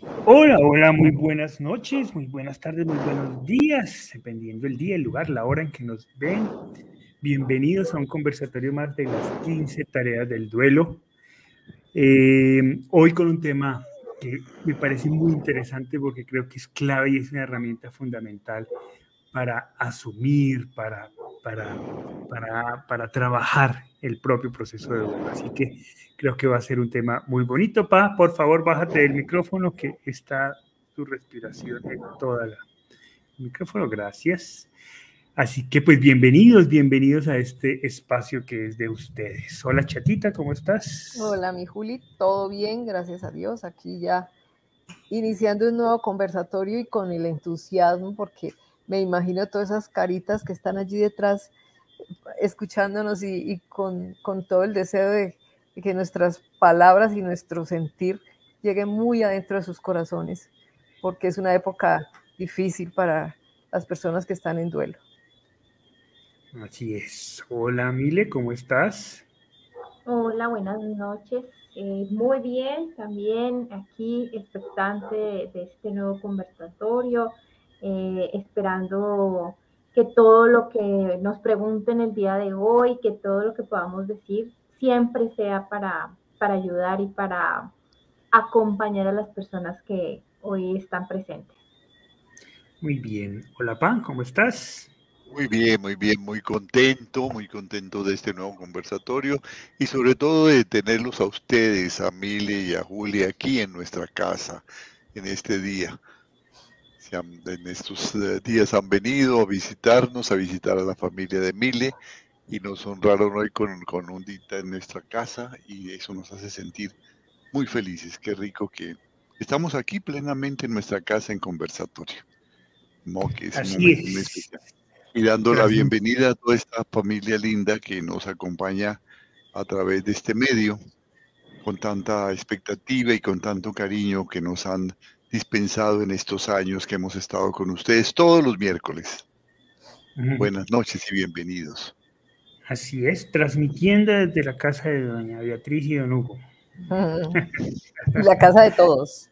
Hola, hola, muy buenas noches, muy buenas tardes, muy buenos días, dependiendo el día, el lugar, la hora en que nos ven. Bienvenidos a un conversatorio más de las 15 tareas del duelo. Hoy con un tema que me parece muy interesante porque creo que es clave y es una herramienta fundamental para asumir, para trabajar el propio proceso de duelo. Así que creo que va a ser un tema muy bonito. Por favor, bájate del micrófono que está tu respiración en toda la micrófono. Gracias. Así que pues bienvenidos a este espacio que es de ustedes. Hola chatita, ¿cómo estás? Hola, mi Juli, todo bien, gracias a Dios. Aquí ya iniciando un nuevo conversatorio y con el entusiasmo, porque me imagino todas esas caritas que están allí detrás escuchándonos y con todo el deseo de que nuestras palabras y nuestro sentir lleguen muy adentro de sus corazones, porque es una época difícil para las personas que están en duelo. Así es. Hola Mile, ¿cómo estás? Hola, buenas noches. Muy bien, también aquí expectante de este nuevo conversatorio, esperando que todo lo que nos pregunten el día de hoy, que todo lo que podamos decir siempre sea para ayudar y para acompañar a las personas que hoy están presentes. Muy bien. Hola Pan, ¿cómo estás? Muy bien, muy contento de este nuevo conversatorio y sobre todo de tenerlos a ustedes, a Mile y a Julia aquí en nuestra casa en este día. En estos días han venido a visitarnos, a visitar a la familia de Mile y nos honraron hoy con un día en nuestra casa y eso nos hace sentir muy felices. Qué rico que estamos aquí plenamente en nuestra casa en conversatorio, ¿no? Que es un Así momento muy es. especial. Y dando la Transmi- bienvenida a toda esta familia linda que nos acompaña a través de este medio, con tanta expectativa y con tanto cariño que nos han dispensado en estos años que hemos estado con ustedes todos los miércoles. Buenas noches y bienvenidos. Así es, transmitiendo desde la casa de doña Beatriz y don Hugo. Y la casa de todos.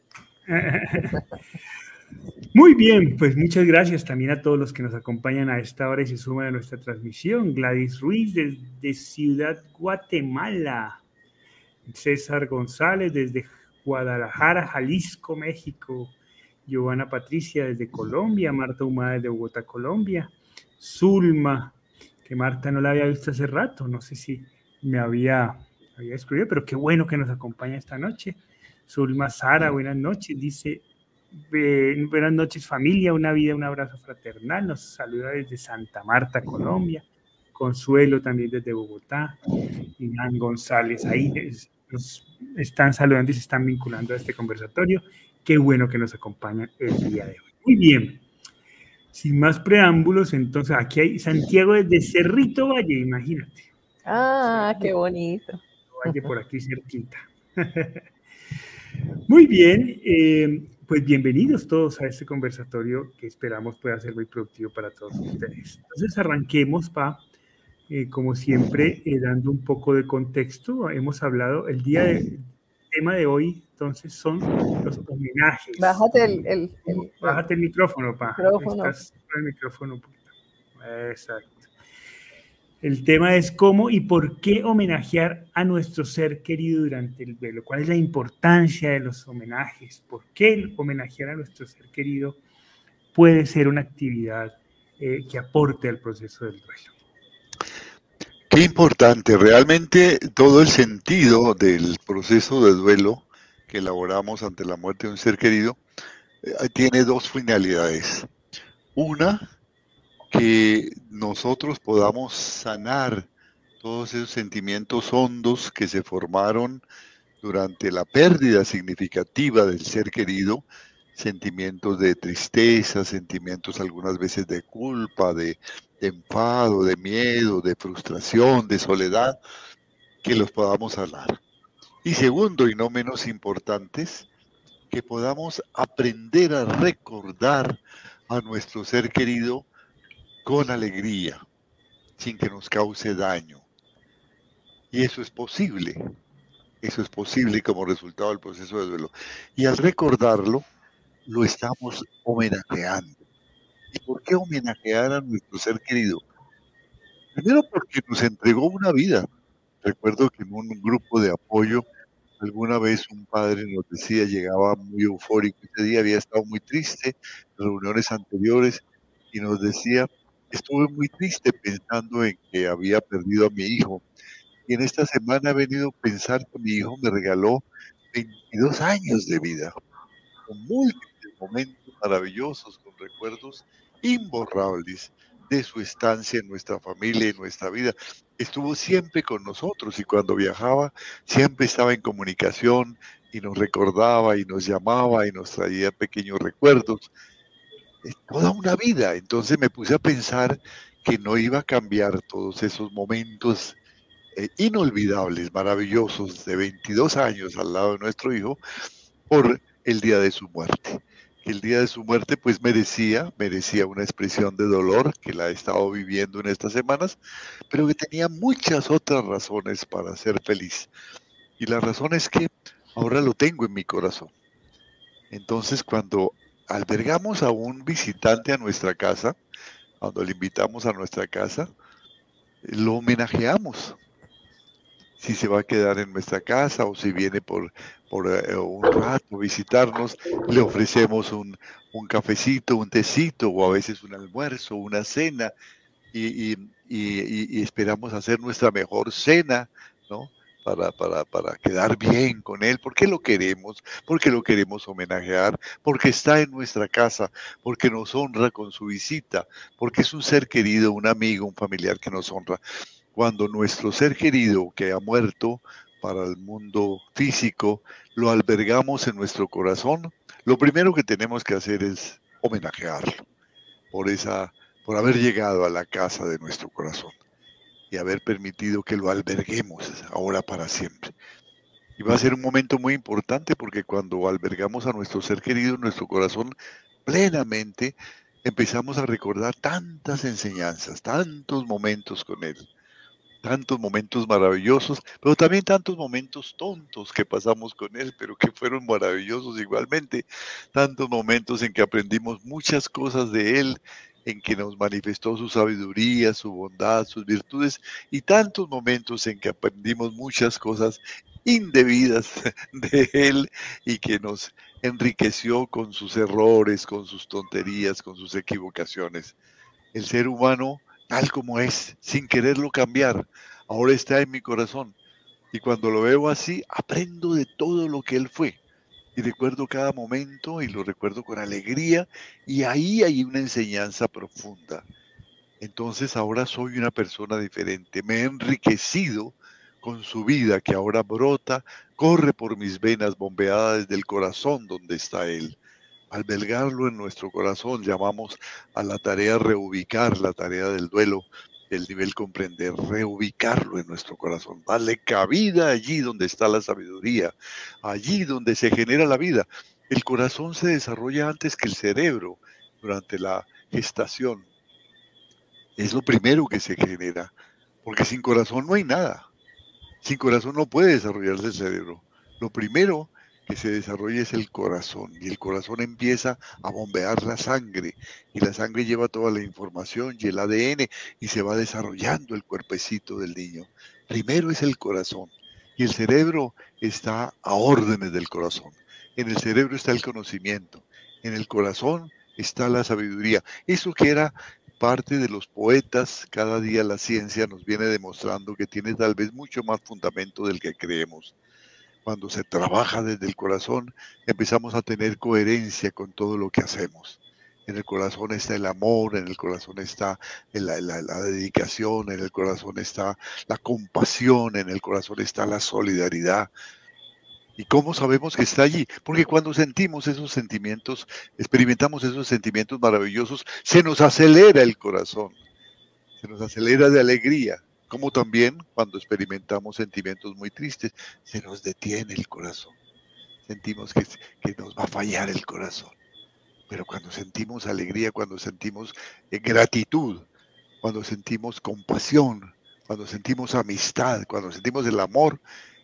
Muy bien, pues muchas gracias también a todos los que nos acompañan a esta hora y se suman a nuestra transmisión. Gladys Ruiz desde Ciudad Guatemala, César González desde Guadalajara, Jalisco, México, Giovanna Patricia desde Colombia, Marta Humada desde Bogotá, Colombia, Zulma, que Marta no la había visto hace rato, no sé si me había escrito, pero qué bueno que nos acompaña esta noche. Zulma Sara, buenas noches, dice, buenas noches familia, una vida, un abrazo fraternal, nos saluda desde Santa Marta, Colombia, Consuelo también desde Bogotá, Iván González, ahí nos están saludando y se están vinculando a este conversatorio. Qué bueno que nos acompañan el día de hoy. Muy bien, sin más preámbulos, entonces aquí hay Santiago desde Cerrito Valle, imagínate. Ah, qué Cerrito bonito. Valle por aquí cerquita. Muy bien, pues bienvenidos todos a este conversatorio que esperamos pueda ser muy productivo para todos ustedes. Entonces arranquemos, como siempre, dando un poco de contexto. Hemos hablado, el tema de hoy, entonces, son los homenajes. Bájate el Bájate el micrófono, micrófono. estás con el micrófono un poquito. Exacto. El tema es cómo y por qué homenajear a nuestro ser querido durante el duelo. ¿Cuál es la importancia de los homenajes? ¿Por qué homenajear a nuestro ser querido puede ser una actividad que aporte al proceso del duelo? Qué importante, realmente todo el sentido del proceso de duelo que elaboramos ante la muerte de un ser querido tiene dos finalidades. Una, que nosotros podamos sanar todos esos sentimientos hondos que se formaron durante la pérdida significativa del ser querido, sentimientos de tristeza, sentimientos algunas veces de culpa, de enfado, de miedo, de frustración, de soledad, que los podamos sanar. Y segundo, y no menos importantes, que podamos aprender a recordar a nuestro ser querido con alegría, sin que nos cause daño. Y eso es posible. Eso es posible como resultado del proceso de duelo. Y al recordarlo, lo estamos homenajeando. ¿Y por qué homenajear a nuestro ser querido? Primero porque nos entregó una vida. Recuerdo que en un grupo de apoyo, alguna vez un padre nos decía, llegaba muy eufórico ese día, había estado muy triste en reuniones anteriores y nos decía, estuve muy triste pensando en que había perdido a mi hijo. Y en esta semana he venido a pensar que mi hijo me regaló 22 años de vida, con múltiples momentos maravillosos, con recuerdos imborrables de su estancia en nuestra familia y nuestra vida. Estuvo siempre con nosotros y cuando viajaba siempre estaba en comunicación y nos recordaba y nos llamaba y nos traía pequeños recuerdos. Es toda una vida. Entonces me puse a pensar que no iba a cambiar todos esos momentos inolvidables, maravillosos, de 22 años al lado de nuestro hijo, por el día de su muerte. El día de su muerte pues merecía una expresión de dolor que la he estado viviendo en estas semanas, pero que tenía muchas otras razones para ser feliz. Y la razón es que ahora lo tengo en mi corazón. Entonces cuando albergamos a un visitante a nuestra casa, cuando le invitamos a nuestra casa, lo homenajeamos. Si se va a quedar en nuestra casa o si viene por un rato visitarnos, le ofrecemos un cafecito, un tecito o a veces un almuerzo, una cena y esperamos hacer nuestra mejor cena, ¿no? Para quedar bien con él, porque lo queremos, porque lo queremos homenajear, porque está en nuestra casa, porque nos honra con su visita, porque es un ser querido, un amigo, un familiar que nos honra. Cuando nuestro ser querido que ha muerto para el mundo físico, lo albergamos en nuestro corazón, lo primero que tenemos que hacer es homenajearlo por haber llegado a la casa de nuestro corazón y haber permitido que lo alberguemos ahora para siempre. Y va a ser un momento muy importante porque cuando albergamos a nuestro ser querido en nuestro corazón plenamente, empezamos a recordar tantas enseñanzas, tantos momentos con él, tantos momentos maravillosos, pero también tantos momentos tontos que pasamos con él, pero que fueron maravillosos igualmente, tantos momentos en que aprendimos muchas cosas de él, en que nos manifestó su sabiduría, su bondad, sus virtudes, y tantos momentos en que aprendimos muchas cosas indebidas de él y que nos enriqueció con sus errores, con sus tonterías, con sus equivocaciones. El ser humano, tal como es, sin quererlo cambiar, ahora está en mi corazón. Y cuando lo veo así, aprendo de todo lo que él fue. Y recuerdo cada momento y lo recuerdo con alegría. Y ahí hay una enseñanza profunda. Entonces ahora soy una persona diferente. Me he enriquecido con su vida que ahora brota, corre por mis venas bombeada desde el corazón donde está él. Albergarlo en nuestro corazón, llamamos a la tarea reubicar, la tarea del duelo, el nivel comprender, reubicarlo en nuestro corazón, darle cabida allí donde está la sabiduría, allí donde se genera la vida. El corazón se desarrolla antes que el cerebro durante la gestación. Es lo primero que se genera, porque sin corazón no hay nada. Sin corazón no puede desarrollarse el cerebro. Lo primero que se desarrolla es el corazón y el corazón empieza a bombear la sangre y la sangre lleva toda la información y el ADN y se va desarrollando el cuerpecito del niño. Primero es el corazón y el cerebro está a órdenes del corazón. En el cerebro está el conocimiento, en el corazón está la sabiduría. Eso que era parte de los poetas, cada día la ciencia nos viene demostrando que tiene tal vez mucho más fundamento del que creemos. Cuando se trabaja desde el corazón, empezamos a tener coherencia con todo lo que hacemos. En el corazón está el amor, en el corazón está la dedicación, en el corazón está la compasión, en el corazón está la solidaridad. ¿Y cómo sabemos que está allí? Porque cuando sentimos esos sentimientos, experimentamos esos sentimientos maravillosos, se nos acelera el corazón, se nos acelera de alegría, como también cuando experimentamos sentimientos muy tristes, se nos detiene el corazón. Sentimos que nos va a fallar el corazón. Pero cuando sentimos alegría, cuando sentimos gratitud, cuando sentimos compasión, cuando sentimos amistad, cuando sentimos el amor,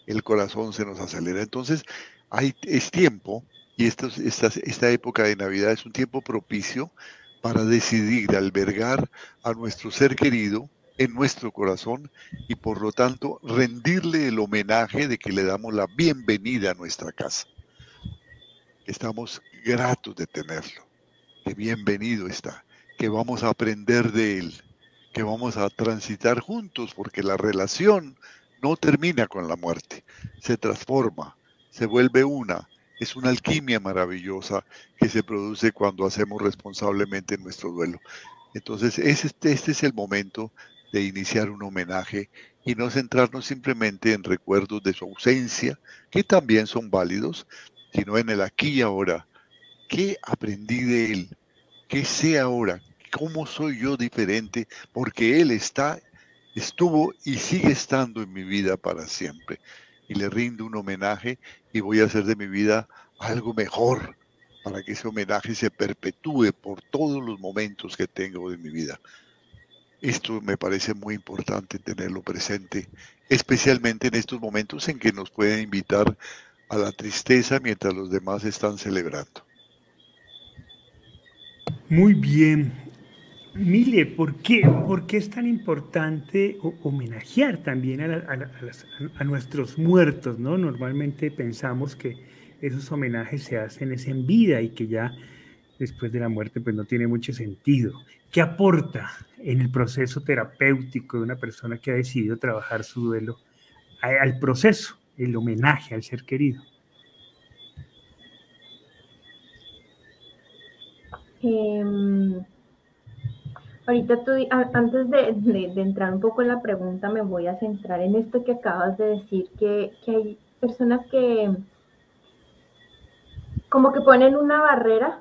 el corazón se nos acelera. Entonces, es tiempo, y esta época de Navidad es un tiempo propicio para decidir albergar a nuestro ser querido en nuestro corazón y por lo tanto rendirle el homenaje de que le damos la bienvenida a nuestra casa. Estamos gratos de tenerlo, que bienvenido está, que vamos a aprender de él, que vamos a transitar juntos, porque la relación no termina con la muerte, se transforma, se vuelve una. Es una alquimia maravillosa que se produce cuando hacemos responsablemente nuestro duelo. Entonces, este es el momento de iniciar un homenaje y no centrarnos simplemente en recuerdos de su ausencia, que también son válidos, sino en el aquí y ahora. ¿Qué aprendí de él? ¿Qué sé ahora? ¿Cómo soy yo diferente? Porque él estuvo y sigue estando en mi vida para siempre. Y le rindo un homenaje y voy a hacer de mi vida algo mejor para que ese homenaje se perpetúe por todos los momentos que tengo de mi vida. Esto me parece muy importante tenerlo presente, especialmente en estos momentos en que nos pueden invitar a la tristeza mientras los demás están celebrando. Muy bien. Mile, ¿por qué es tan importante homenajear también a nuestros muertos, ¿no? Normalmente pensamos que esos homenajes se hacen es en vida y que ya después de la muerte pues no tiene mucho sentido. ¿Qué aporta en el proceso terapéutico de una persona que ha decidido trabajar su duelo al proceso, el homenaje al ser querido? Ahorita antes de entrar un poco en la pregunta, me voy a centrar en esto que acabas de decir, que hay personas que como que ponen una barrera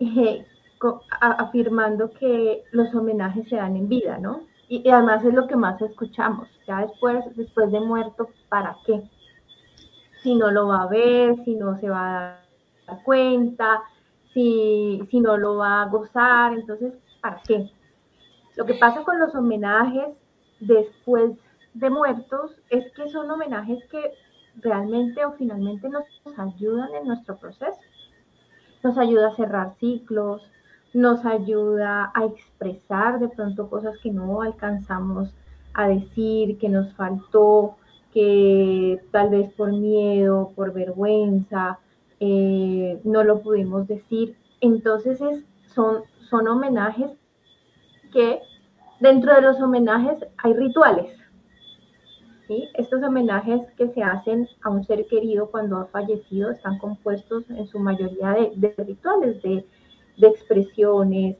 afirmando que los homenajes se dan en vida, ¿no? Y además es lo que más escuchamos, ya después de muerto, ¿para qué? Si no lo va a ver, si no se va a dar cuenta, si no lo va a gozar, entonces, ¿para qué? Lo que pasa con los homenajes después de muertos es que son homenajes que realmente o finalmente nos ayudan en nuestro proceso. Nos ayuda a cerrar ciclos, nos ayuda a expresar de pronto cosas que no alcanzamos a decir, que nos faltó, que tal vez por miedo, por vergüenza, no lo pudimos decir. Entonces son homenajes que dentro de los homenajes hay rituales. ¿Sí? Estos homenajes que se hacen a un ser querido cuando ha fallecido están compuestos en su mayoría de rituales, de expresiones,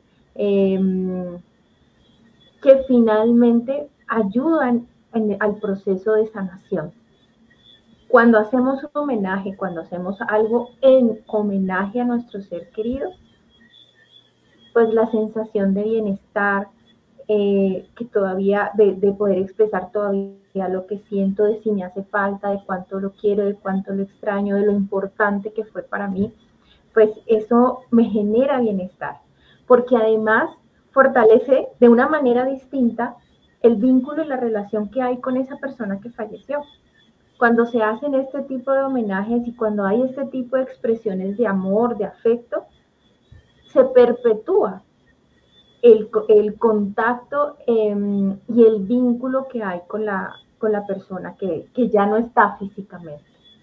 que finalmente ayudan al proceso de sanación. Cuando hacemos un homenaje, cuando hacemos algo en homenaje a nuestro ser querido, pues la sensación de bienestar, que todavía, de poder expresar todavía lo que siento, de si me hace falta, de cuánto lo quiero, de cuánto lo extraño, de lo importante que fue para mí, pues eso me genera bienestar, porque además fortalece de una manera distinta el vínculo y la relación que hay con esa persona que falleció. Cuando se hacen este tipo de homenajes y cuando hay este tipo de expresiones de amor, de afecto, se perpetúa el contacto y el vínculo que hay con la persona que ya no está físicamente.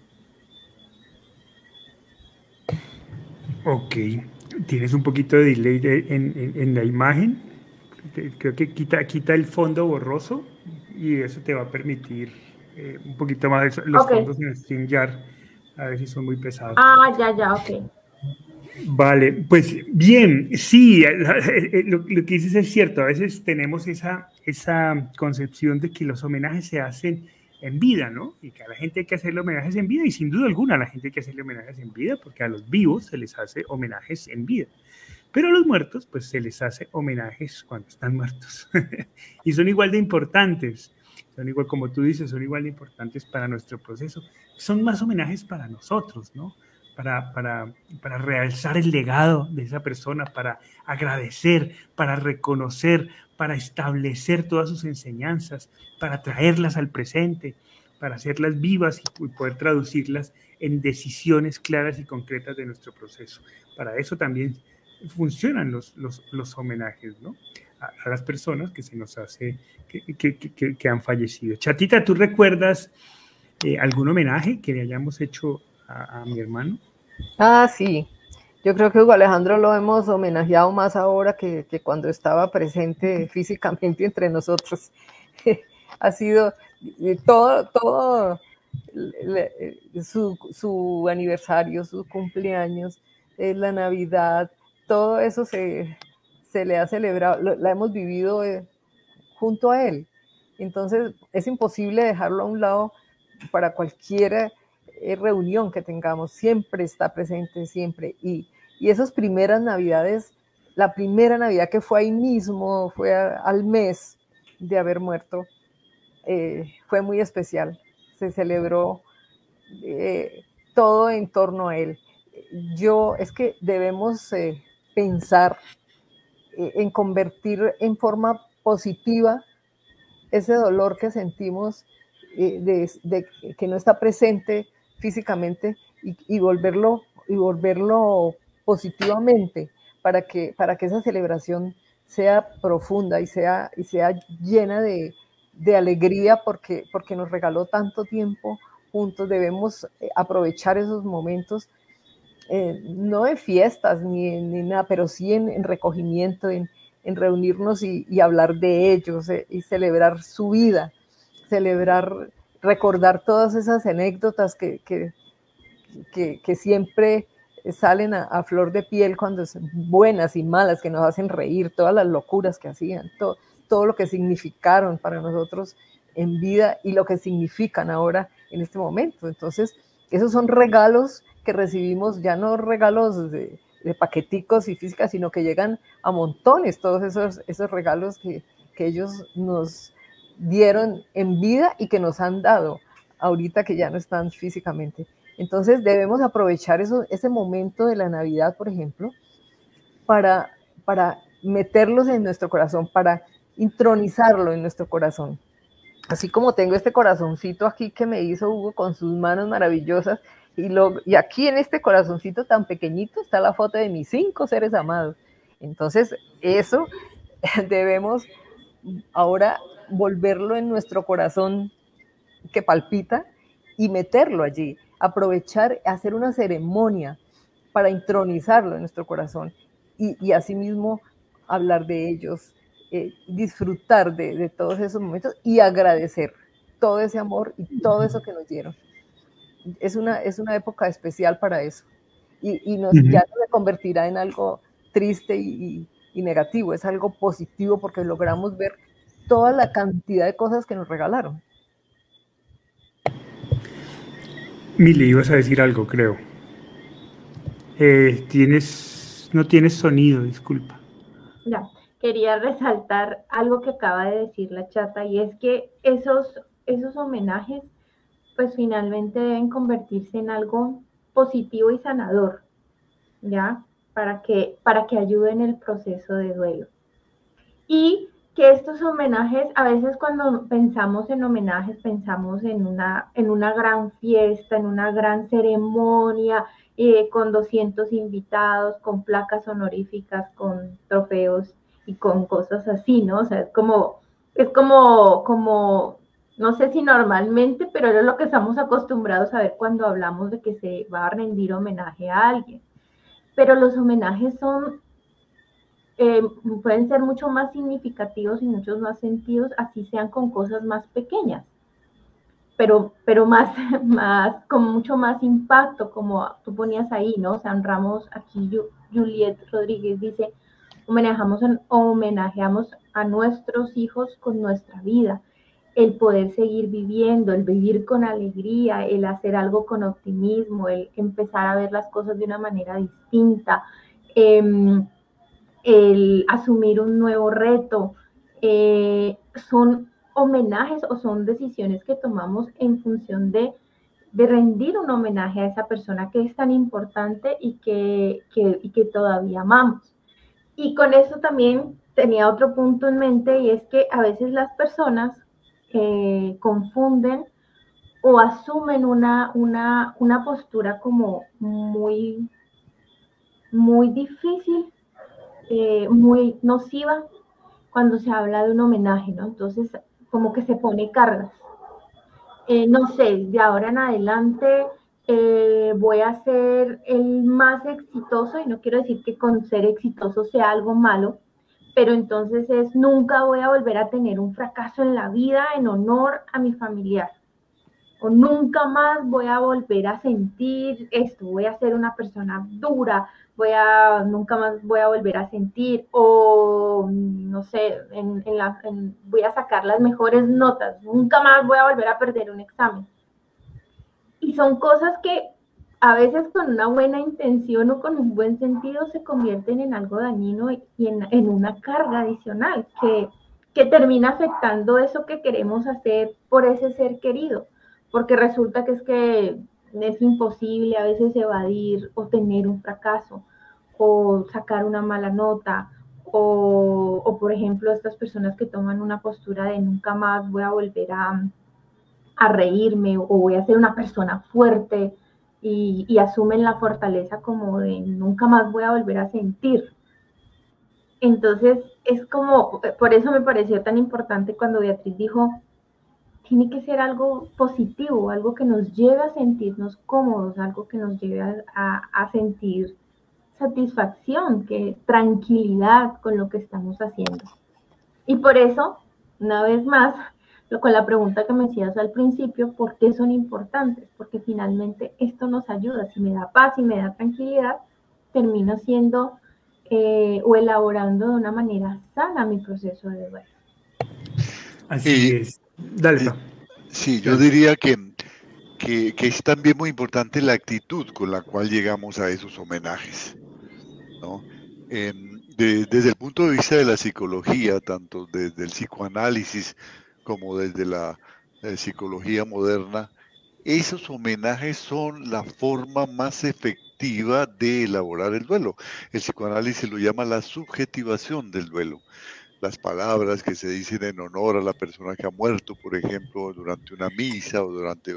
Ok, tienes un poquito de delay en la imagen, creo que quita el fondo borroso y eso te va a permitir un poquito más los fondos en StreamYard, a ver si son muy pesados. Ya, ok. Vale, pues bien, sí, lo que dices es cierto, a veces tenemos esa concepción de que los homenajes se hacen en vida, ¿no? Y que a la gente hay que hacerle homenajes en vida, y sin duda alguna a la gente hay que hacerle homenajes en vida, porque a los vivos se les hace homenajes en vida. Pero a los muertos, pues se les hace homenajes cuando están muertos. Y son igual de importantes, son igual, como tú dices, son igual de importantes para nuestro proceso. Son más homenajes para nosotros, ¿no? Para realzar el legado de esa persona, para agradecer, para reconocer, para establecer todas sus enseñanzas, para traerlas al presente, para hacerlas vivas y poder traducirlas en decisiones claras y concretas de nuestro proceso. Para eso también funcionan los homenajes, ¿no? A las personas que se nos hace, que han fallecido. Chatita, ¿tú recuerdas algún homenaje que le hayamos hecho a mi hermano? Ah, sí. Yo creo que Hugo Alejandro lo hemos homenajeado más ahora que cuando estaba presente físicamente entre nosotros. Ha sido todo su aniversario, sus cumpleaños, la Navidad, todo eso se le ha celebrado, la hemos vivido junto a él. Entonces es imposible dejarlo a un lado para cualquier reunión que tengamos, siempre está presente, siempre. Y esas primeras Navidades, la primera Navidad que fue ahí mismo, fue al mes de haber muerto, fue muy especial. Se celebró todo en torno a él. Es que debemos pensar en convertir en forma positiva ese dolor que sentimos de que no está presente físicamente y volverlo positivamente para que esa celebración sea profunda y sea llena de alegría porque nos regaló tanto tiempo juntos. Debemos aprovechar esos momentos, no de fiestas ni nada, pero sí en recogimiento, en reunirnos y hablar de ellos y celebrar su vida, recordar todas esas anécdotas que siempre salen a flor de piel cuando son buenas y malas, que nos hacen reír, todas las locuras que hacían, todo lo que significaron para nosotros en vida y lo que significan ahora en este momento. Entonces, esos son regalos que recibimos, ya no regalos de paqueticos y físicas, sino que llegan a montones, todos esos regalos que ellos nos dieron en vida y que nos han dado ahorita que ya no están físicamente. Entonces debemos aprovechar ese momento de la Navidad, por ejemplo, para meterlos en nuestro corazón, para intronizarlo en nuestro corazón. Así como tengo este corazoncito aquí que me hizo Hugo con sus manos maravillosas, y aquí en este corazoncito tan pequeñito está la foto de mis 5 seres amados. Entonces eso debemos ahora volverlo en nuestro corazón que palpita y meterlo allí, aprovechar, hacer una ceremonia para intronizarlo en nuestro corazón y asimismo hablar de ellos, disfrutar de todos esos momentos y agradecer todo ese amor y todo eso que nos dieron. Es una época especial para eso y ya no se convertirá en algo triste y negativo, es algo positivo porque logramos ver toda la cantidad de cosas que nos regalaron. Mili, ibas a decir algo, creo. No tienes sonido, disculpa. Ya, quería resaltar algo que acaba de decir la chata, y es que esos homenajes pues finalmente deben convertirse en algo positivo y sanador, ¿ya? Para que ayuden el proceso de duelo. Y que estos homenajes, a veces cuando pensamos en homenajes, pensamos en una gran fiesta, en una gran ceremonia, con 200 invitados, con placas honoríficas, con trofeos y con cosas así, ¿no? O sea, es como no sé si normalmente, pero es lo que estamos acostumbrados a ver cuando hablamos de que se va a rendir homenaje a alguien. Pero los homenajes pueden ser mucho más significativos y muchos más sentidos, así sean con cosas más pequeñas, pero con mucho más impacto, como tú ponías ahí, ¿no? San Ramos, aquí Juliet Rodríguez dice, homenajeamos a nuestros hijos con nuestra vida, el poder seguir viviendo, el vivir con alegría, el hacer algo con optimismo, el empezar a ver las cosas de una manera distinta, el asumir un nuevo reto, son homenajes o son decisiones que tomamos en función de rendir un homenaje a esa persona que es tan importante y que todavía amamos. Y con eso también tenía otro punto en mente, y es que a veces las personas confunden o asumen una postura como muy, muy difícil, muy nociva cuando se habla de un homenaje, ¿no? Entonces, como que se pone cargas. No sé, de ahora en adelante voy a ser el más exitoso, y no quiero decir que con ser exitoso sea algo malo, pero entonces nunca voy a volver a tener un fracaso en la vida en honor a mi familiar, o nunca más voy a volver a sentir esto, voy a ser una persona dura, nunca más voy a volver a sentir, o no sé, voy a sacar las mejores notas, nunca más voy a volver a perder un examen. Y son cosas que a veces con una buena intención o con un buen sentido se convierten en algo dañino y en una carga adicional que termina afectando eso que queremos hacer por ese ser querido, porque resulta que es imposible a veces evadir o tener un fracaso o sacar una mala nota o por ejemplo estas personas que toman una postura de nunca más voy a volver a reírme o voy a ser una persona fuerte y asumen la fortaleza como de nunca más voy a volver a sentir. Entonces es como, por eso me pareció tan importante cuando Beatriz dijo, tiene que ser algo positivo, algo que nos lleve a sentirnos cómodos, algo que nos lleve a sentir satisfacción, tranquilidad con lo que estamos haciendo. Y por eso, una vez más, con la pregunta que me hacías al principio, ¿por qué son importantes? Porque finalmente esto nos ayuda. Si me da paz y me da tranquilidad, termino haciendo o elaborando de una manera sana mi proceso de duelo. Así es. Dale, sí, yo diría que es también muy importante la actitud con la cual llegamos a esos homenajes, ¿no? Desde el punto de vista de la psicología, tanto desde el psicoanálisis como desde la psicología moderna, esos homenajes son la forma más efectiva de elaborar el duelo. El psicoanálisis lo llama la subjetivación del duelo. Las palabras que se dicen en honor a la persona que ha muerto, por ejemplo, durante una misa o durante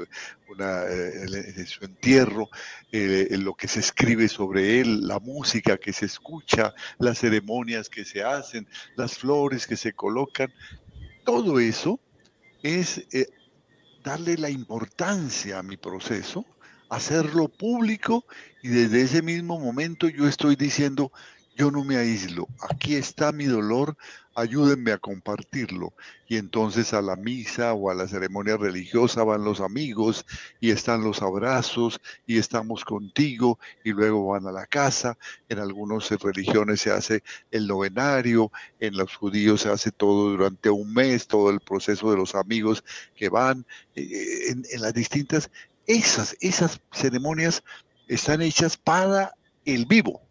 su entierro, lo que se escribe sobre él, la música que se escucha, las ceremonias que se hacen, las flores que se colocan, todo eso es darle la importancia a mi proceso, hacerlo público, y desde ese mismo momento yo estoy diciendo, yo no me aíslo, aquí está mi dolor, ayúdenme a compartirlo. Y entonces a la misa o a la ceremonia religiosa van los amigos y están los abrazos y estamos contigo, y luego van a la casa. En algunas religiones se hace el novenario, en los judíos se hace todo durante un mes, todo el proceso de los amigos que van en las distintas, esas ceremonias están hechas para el vivo.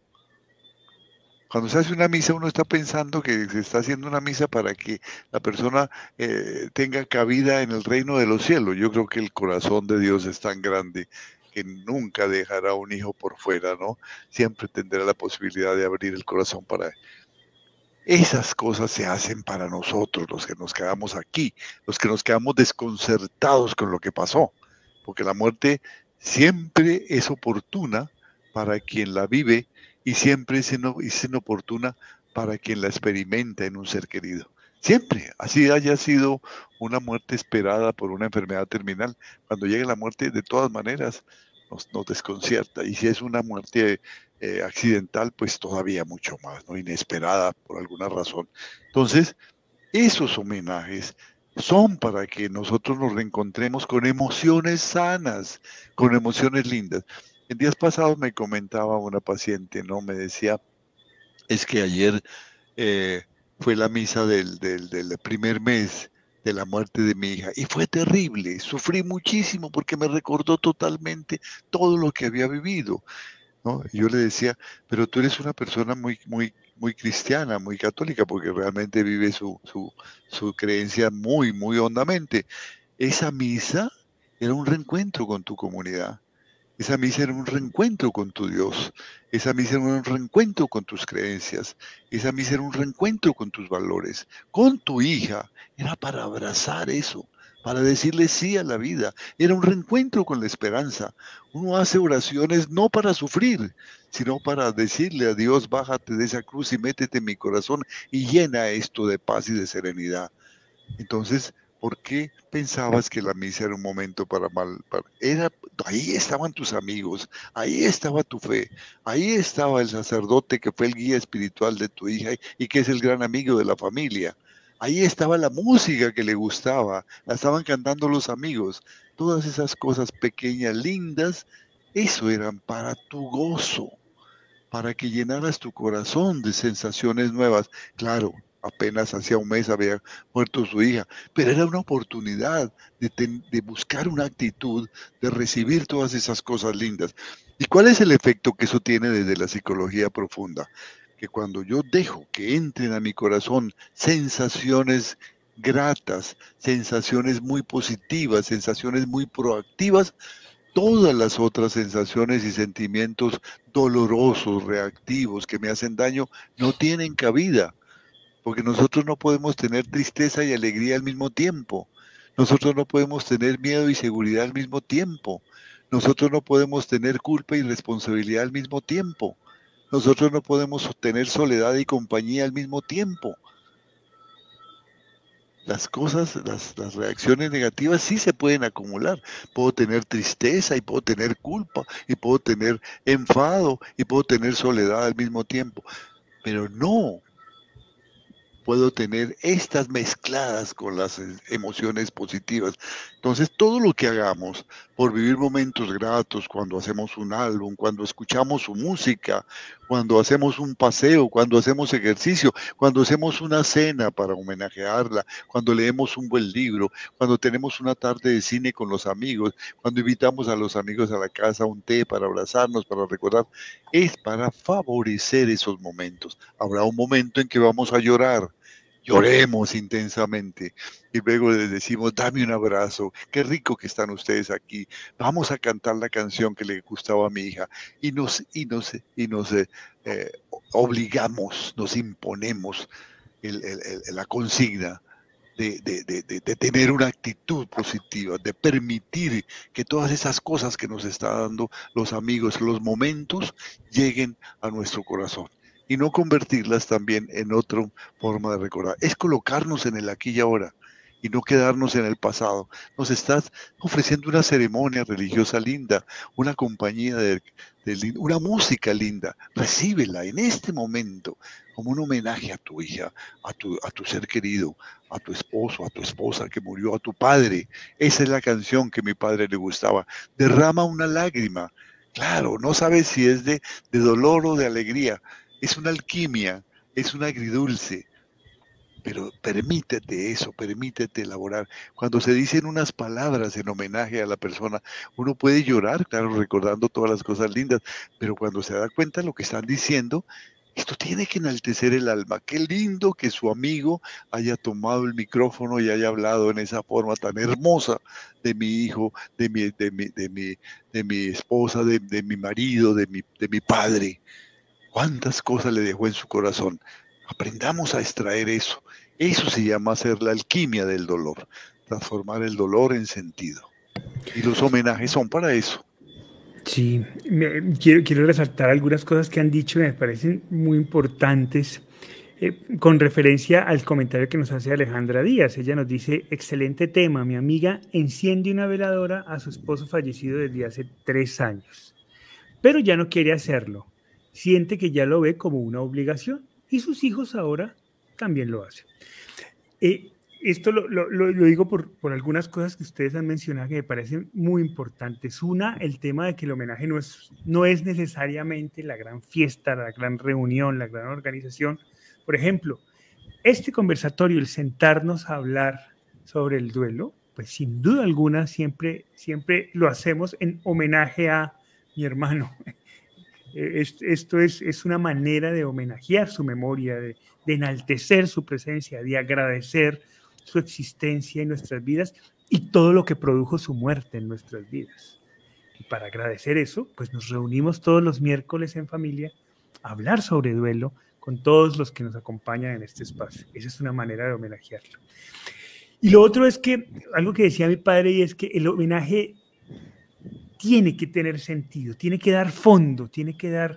Cuando se hace una misa, uno está pensando que se está haciendo una misa para que la persona tenga cabida en el reino de los cielos. Yo creo que el corazón de Dios es tan grande que nunca dejará a un hijo por fuera, ¿no? Siempre tendrá la posibilidad de abrir el corazón para él. Esas cosas se hacen para nosotros, los que nos quedamos aquí, los que nos quedamos desconcertados con lo que pasó, porque la muerte siempre es oportuna para quien la vive y siempre es inoportuna para quien la experimenta en un ser querido. Siempre, así haya sido una muerte esperada por una enfermedad terminal, cuando llegue la muerte de todas maneras nos desconcierta, y si es una muerte accidental, pues todavía mucho más, ¿no? Inesperada por alguna razón. Entonces, esos homenajes son para que nosotros nos reencontremos con emociones sanas, con emociones lindas. En días pasados me comentaba una paciente, ¿no? Me decía, es que ayer fue la misa del primer mes de la muerte de mi hija, y fue terrible, sufrí muchísimo porque me recordó totalmente todo lo que había vivido, ¿no? Y yo le decía, pero tú eres una persona muy cristiana, muy católica, porque realmente vive su creencia muy hondamente. Esa misa era un reencuentro con tu comunidad. Esa misa era un reencuentro con tu Dios. Esa misa era un reencuentro con tus creencias. Esa misa era un reencuentro con tus valores. Con tu hija era para abrazar eso, para decirle sí a la vida. Era un reencuentro con la esperanza. Uno hace oraciones no para sufrir, sino para decirle a Dios, bájate de esa cruz y métete en mi corazón y llena esto de paz y de serenidad. Entonces, ¿por qué pensabas que la misa era un momento ahí estaban tus amigos, ahí estaba tu fe, ahí estaba el sacerdote que fue el guía espiritual de tu hija y que es el gran amigo de la familia. Ahí estaba la música que le gustaba, la estaban cantando los amigos. Todas esas cosas pequeñas, lindas, eso eran para tu gozo, para que llenaras tu corazón de sensaciones nuevas. Claro, apenas hacía un mes había muerto su hija, pero era una oportunidad de buscar una actitud, de recibir todas esas cosas lindas. ¿Y cuál es el efecto que eso tiene desde la psicología profunda? Que cuando yo dejo que entren a mi corazón sensaciones gratas, sensaciones muy positivas, sensaciones muy proactivas, todas las otras sensaciones y sentimientos dolorosos, reactivos, que me hacen daño, no tienen cabida, porque nosotros no podemos tener tristeza y alegría al mismo tiempo. Nosotros no podemos tener miedo y seguridad al mismo tiempo. Nosotros no podemos tener culpa y responsabilidad al mismo tiempo. Nosotros no podemos tener soledad y compañía al mismo tiempo. Las cosas, las reacciones negativas sí se pueden acumular. Puedo tener tristeza y puedo tener culpa y puedo tener enfado y puedo tener soledad al mismo tiempo. Pero no puedo tener estas mezcladas con las emociones positivas. Entonces, todo lo que hagamos por vivir momentos gratos, cuando hacemos un álbum, cuando escuchamos su música, cuando hacemos un paseo, cuando hacemos ejercicio, cuando hacemos una cena para homenajearla, cuando leemos un buen libro, cuando tenemos una tarde de cine con los amigos, cuando invitamos a los amigos a la casa a un té para abrazarnos, para recordar, es para favorecer esos momentos. Habrá un momento en que vamos a llorar. Lloremos intensamente y luego les decimos, dame un abrazo, qué rico que están ustedes aquí, vamos a cantar la canción que le gustaba a mi hija y nos obligamos, nos imponemos la consigna de tener una actitud positiva, de permitir que todas esas cosas que nos está dando los amigos, los momentos, lleguen a nuestro corazón. Y no convertirlas también en otra forma de recordar. Es colocarnos en el aquí y ahora y no quedarnos en el pasado. Nos estás ofreciendo una ceremonia religiosa linda, una compañía una música linda. Recíbela en este momento como un homenaje a tu hija, a tu ser querido, a tu esposo, a tu esposa que murió, a tu padre. Esa es la canción que a mi padre le gustaba. Derrama una lágrima. Claro, no sabes si es de dolor o de alegría. Es una alquimia, es un agridulce, pero permítete eso, permítete elaborar. Cuando se dicen unas palabras en homenaje a la persona, uno puede llorar, claro, recordando todas las cosas lindas, pero cuando se da cuenta de lo que están diciendo, esto tiene que enaltecer el alma. Qué lindo que su amigo haya tomado el micrófono y haya hablado en esa forma tan hermosa de mi hijo, de mi esposa, de mi marido, de mi padre. ¿Cuántas cosas le dejó en su corazón? Aprendamos a extraer eso. Eso se llama hacer la alquimia del dolor, transformar el dolor en sentido. Y los homenajes son para eso. Sí, quiero resaltar algunas cosas que han dicho que me parecen muy importantes con referencia al comentario que nos hace Alejandra Díaz. Ella nos dice, excelente tema, mi amiga enciende una veladora a su esposo fallecido desde hace 3 años, pero ya no quiere hacerlo. Siente que ya lo ve como una obligación y sus hijos ahora también lo hacen. Esto lo digo por algunas cosas que ustedes han mencionado que me parecen muy importantes. Una, el tema de que el homenaje no es necesariamente la gran fiesta, la gran reunión, la gran organización. Por ejemplo, este conversatorio, el sentarnos a hablar sobre el duelo, pues sin duda alguna siempre lo hacemos en homenaje a mi hermano. Esto es una manera de homenajear su memoria, de enaltecer su presencia, de agradecer su existencia en nuestras vidas y todo lo que produjo su muerte en nuestras vidas. Y para agradecer eso, pues nos reunimos todos los miércoles en familia a hablar sobre duelo con todos los que nos acompañan en este espacio. Esa es una manera de homenajearlo. Y lo otro es que, algo que decía mi padre, y es que el homenaje tiene que tener sentido, tiene que dar fondo, tiene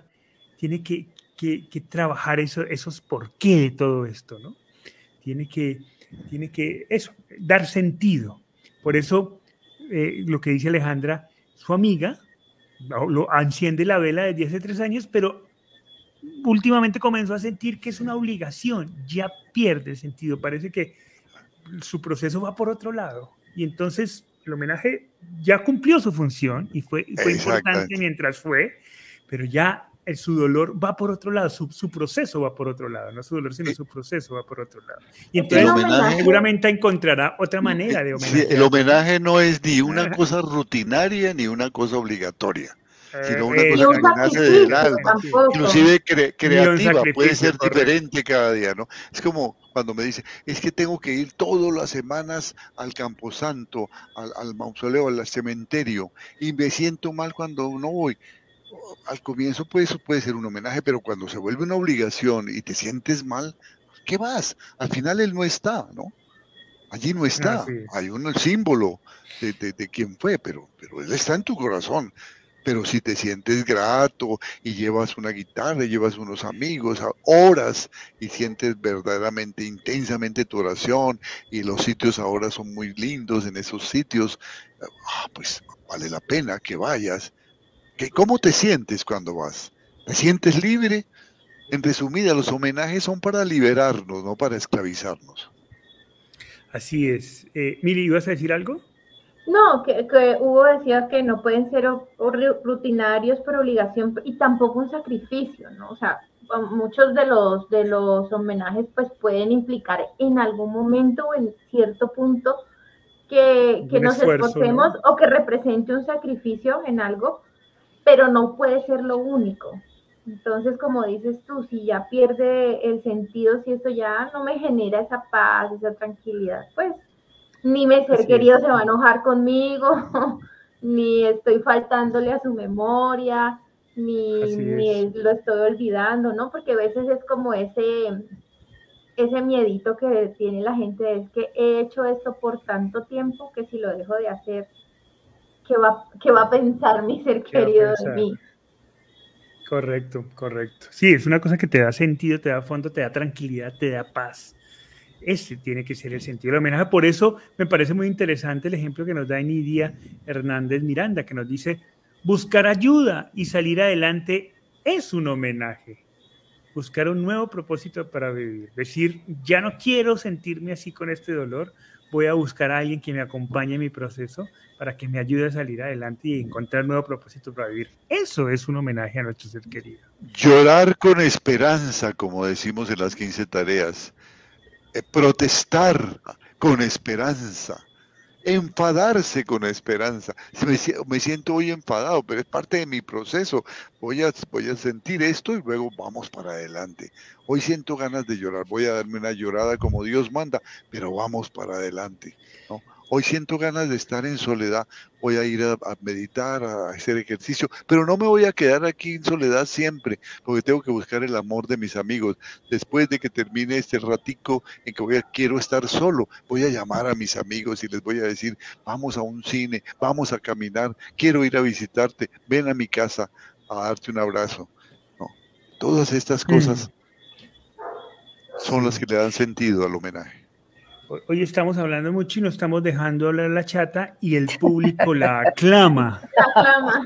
que trabajar esos por qué de todo esto, ¿no? Tiene que eso, dar sentido. Por eso, lo que dice Alejandra, su amiga, lo enciende la vela desde hace 3 años, pero últimamente comenzó a sentir que es una obligación, ya pierde el sentido, parece que su proceso va por otro lado. Y entonces el homenaje ya cumplió su función y fue importante Exactamente. mientras fue, pero ya su dolor va por otro lado, su proceso va por otro lado, no su dolor, sino su proceso va por otro lado. Y Es que el entonces homenaje, seguramente encontrará otra manera de Sí, el homenajear. homenaje no es ni una cosa rutinaria ni una cosa obligatoria, sino una ni cosa un que Exacto, nace del sacrificio alma, sí. tampoco. inclusive Ni un creativa, puede sacrificio, ser correcto. diferente cada día, ¿no? Es como cuando me dice, es que tengo que ir todas las semanas al Camposanto, al mausoleo, al cementerio, y me siento mal cuando no voy. Al comienzo pues, eso puede ser un homenaje, pero cuando se vuelve una obligación y te sientes mal, ¿qué más? Al final él no está, ¿no? Allí no está, Así hay es. un símbolo de quién fue, pero él está en tu corazón. Pero si te sientes grato y llevas una guitarra, llevas unos amigos, horas y sientes verdaderamente, intensamente tu oración y los sitios ahora son muy lindos en esos sitios, pues vale la pena que vayas. ¿Cómo te sientes cuando vas? ¿Te sientes libre? En resumida, los homenajes son para liberarnos, no para esclavizarnos. Así es. Miri, ¿ibas a decir algo? No, que Hugo decía que no pueden ser rutinarios por obligación y tampoco un sacrificio, ¿no? O sea, muchos de los homenajes pues pueden implicar en algún momento o en cierto punto que Un nos esfuerzo, esforcemos ¿no? o que represente un sacrificio en algo, pero no puede ser lo único. Entonces, como dices tú, si ya pierde el sentido, si esto ya no me genera esa paz, esa tranquilidad, pues ni mi ser Así es. querido se va a enojar conmigo, ni estoy faltándole a su memoria, Así es. ni lo estoy olvidando, ¿no? Porque a veces es como ese miedito que tiene la gente, es que he hecho esto por tanto tiempo que si lo dejo de hacer, qué va a pensar mi ser ¿Qué va a querido de pensar? mí? Correcto, correcto. Sí, es una cosa que te da sentido, te da fondo, te da tranquilidad, te da paz. Ese tiene que ser el sentido del homenaje. Por eso me parece muy interesante el ejemplo que nos da Nidia Hernández Miranda, que nos dice, buscar ayuda y salir adelante es un homenaje. Buscar un nuevo propósito para vivir. Decir, ya no quiero sentirme así con este dolor, voy a buscar a alguien que me acompañe en mi proceso para que me ayude a salir adelante y encontrar un nuevo propósito para vivir. Eso es un homenaje a nuestro ser querido. Llorar con esperanza, como decimos en las 15 tareas. Protestar con esperanza. Enfadarse con esperanza. Me siento hoy enfadado, pero es parte de mi proceso. Voy a sentir esto y luego vamos para adelante. Hoy siento ganas de llorar, voy a darme una llorada como Dios manda, pero vamos para adelante, ¿no? Hoy siento ganas de estar en soledad, voy a ir a meditar, a hacer ejercicio, pero no me voy a quedar aquí en soledad siempre, porque tengo que buscar el amor de mis amigos. Después de que termine este ratico en que quiero estar solo, voy a llamar a mis amigos y les voy a decir, vamos a un cine, vamos a caminar, quiero ir a visitarte, ven a mi casa a darte un abrazo, ¿no? Todas estas cosas son las Sí. que le dan sentido al homenaje. Hoy estamos hablando mucho y no estamos dejando hablar la chata y el público la aclama. La clama.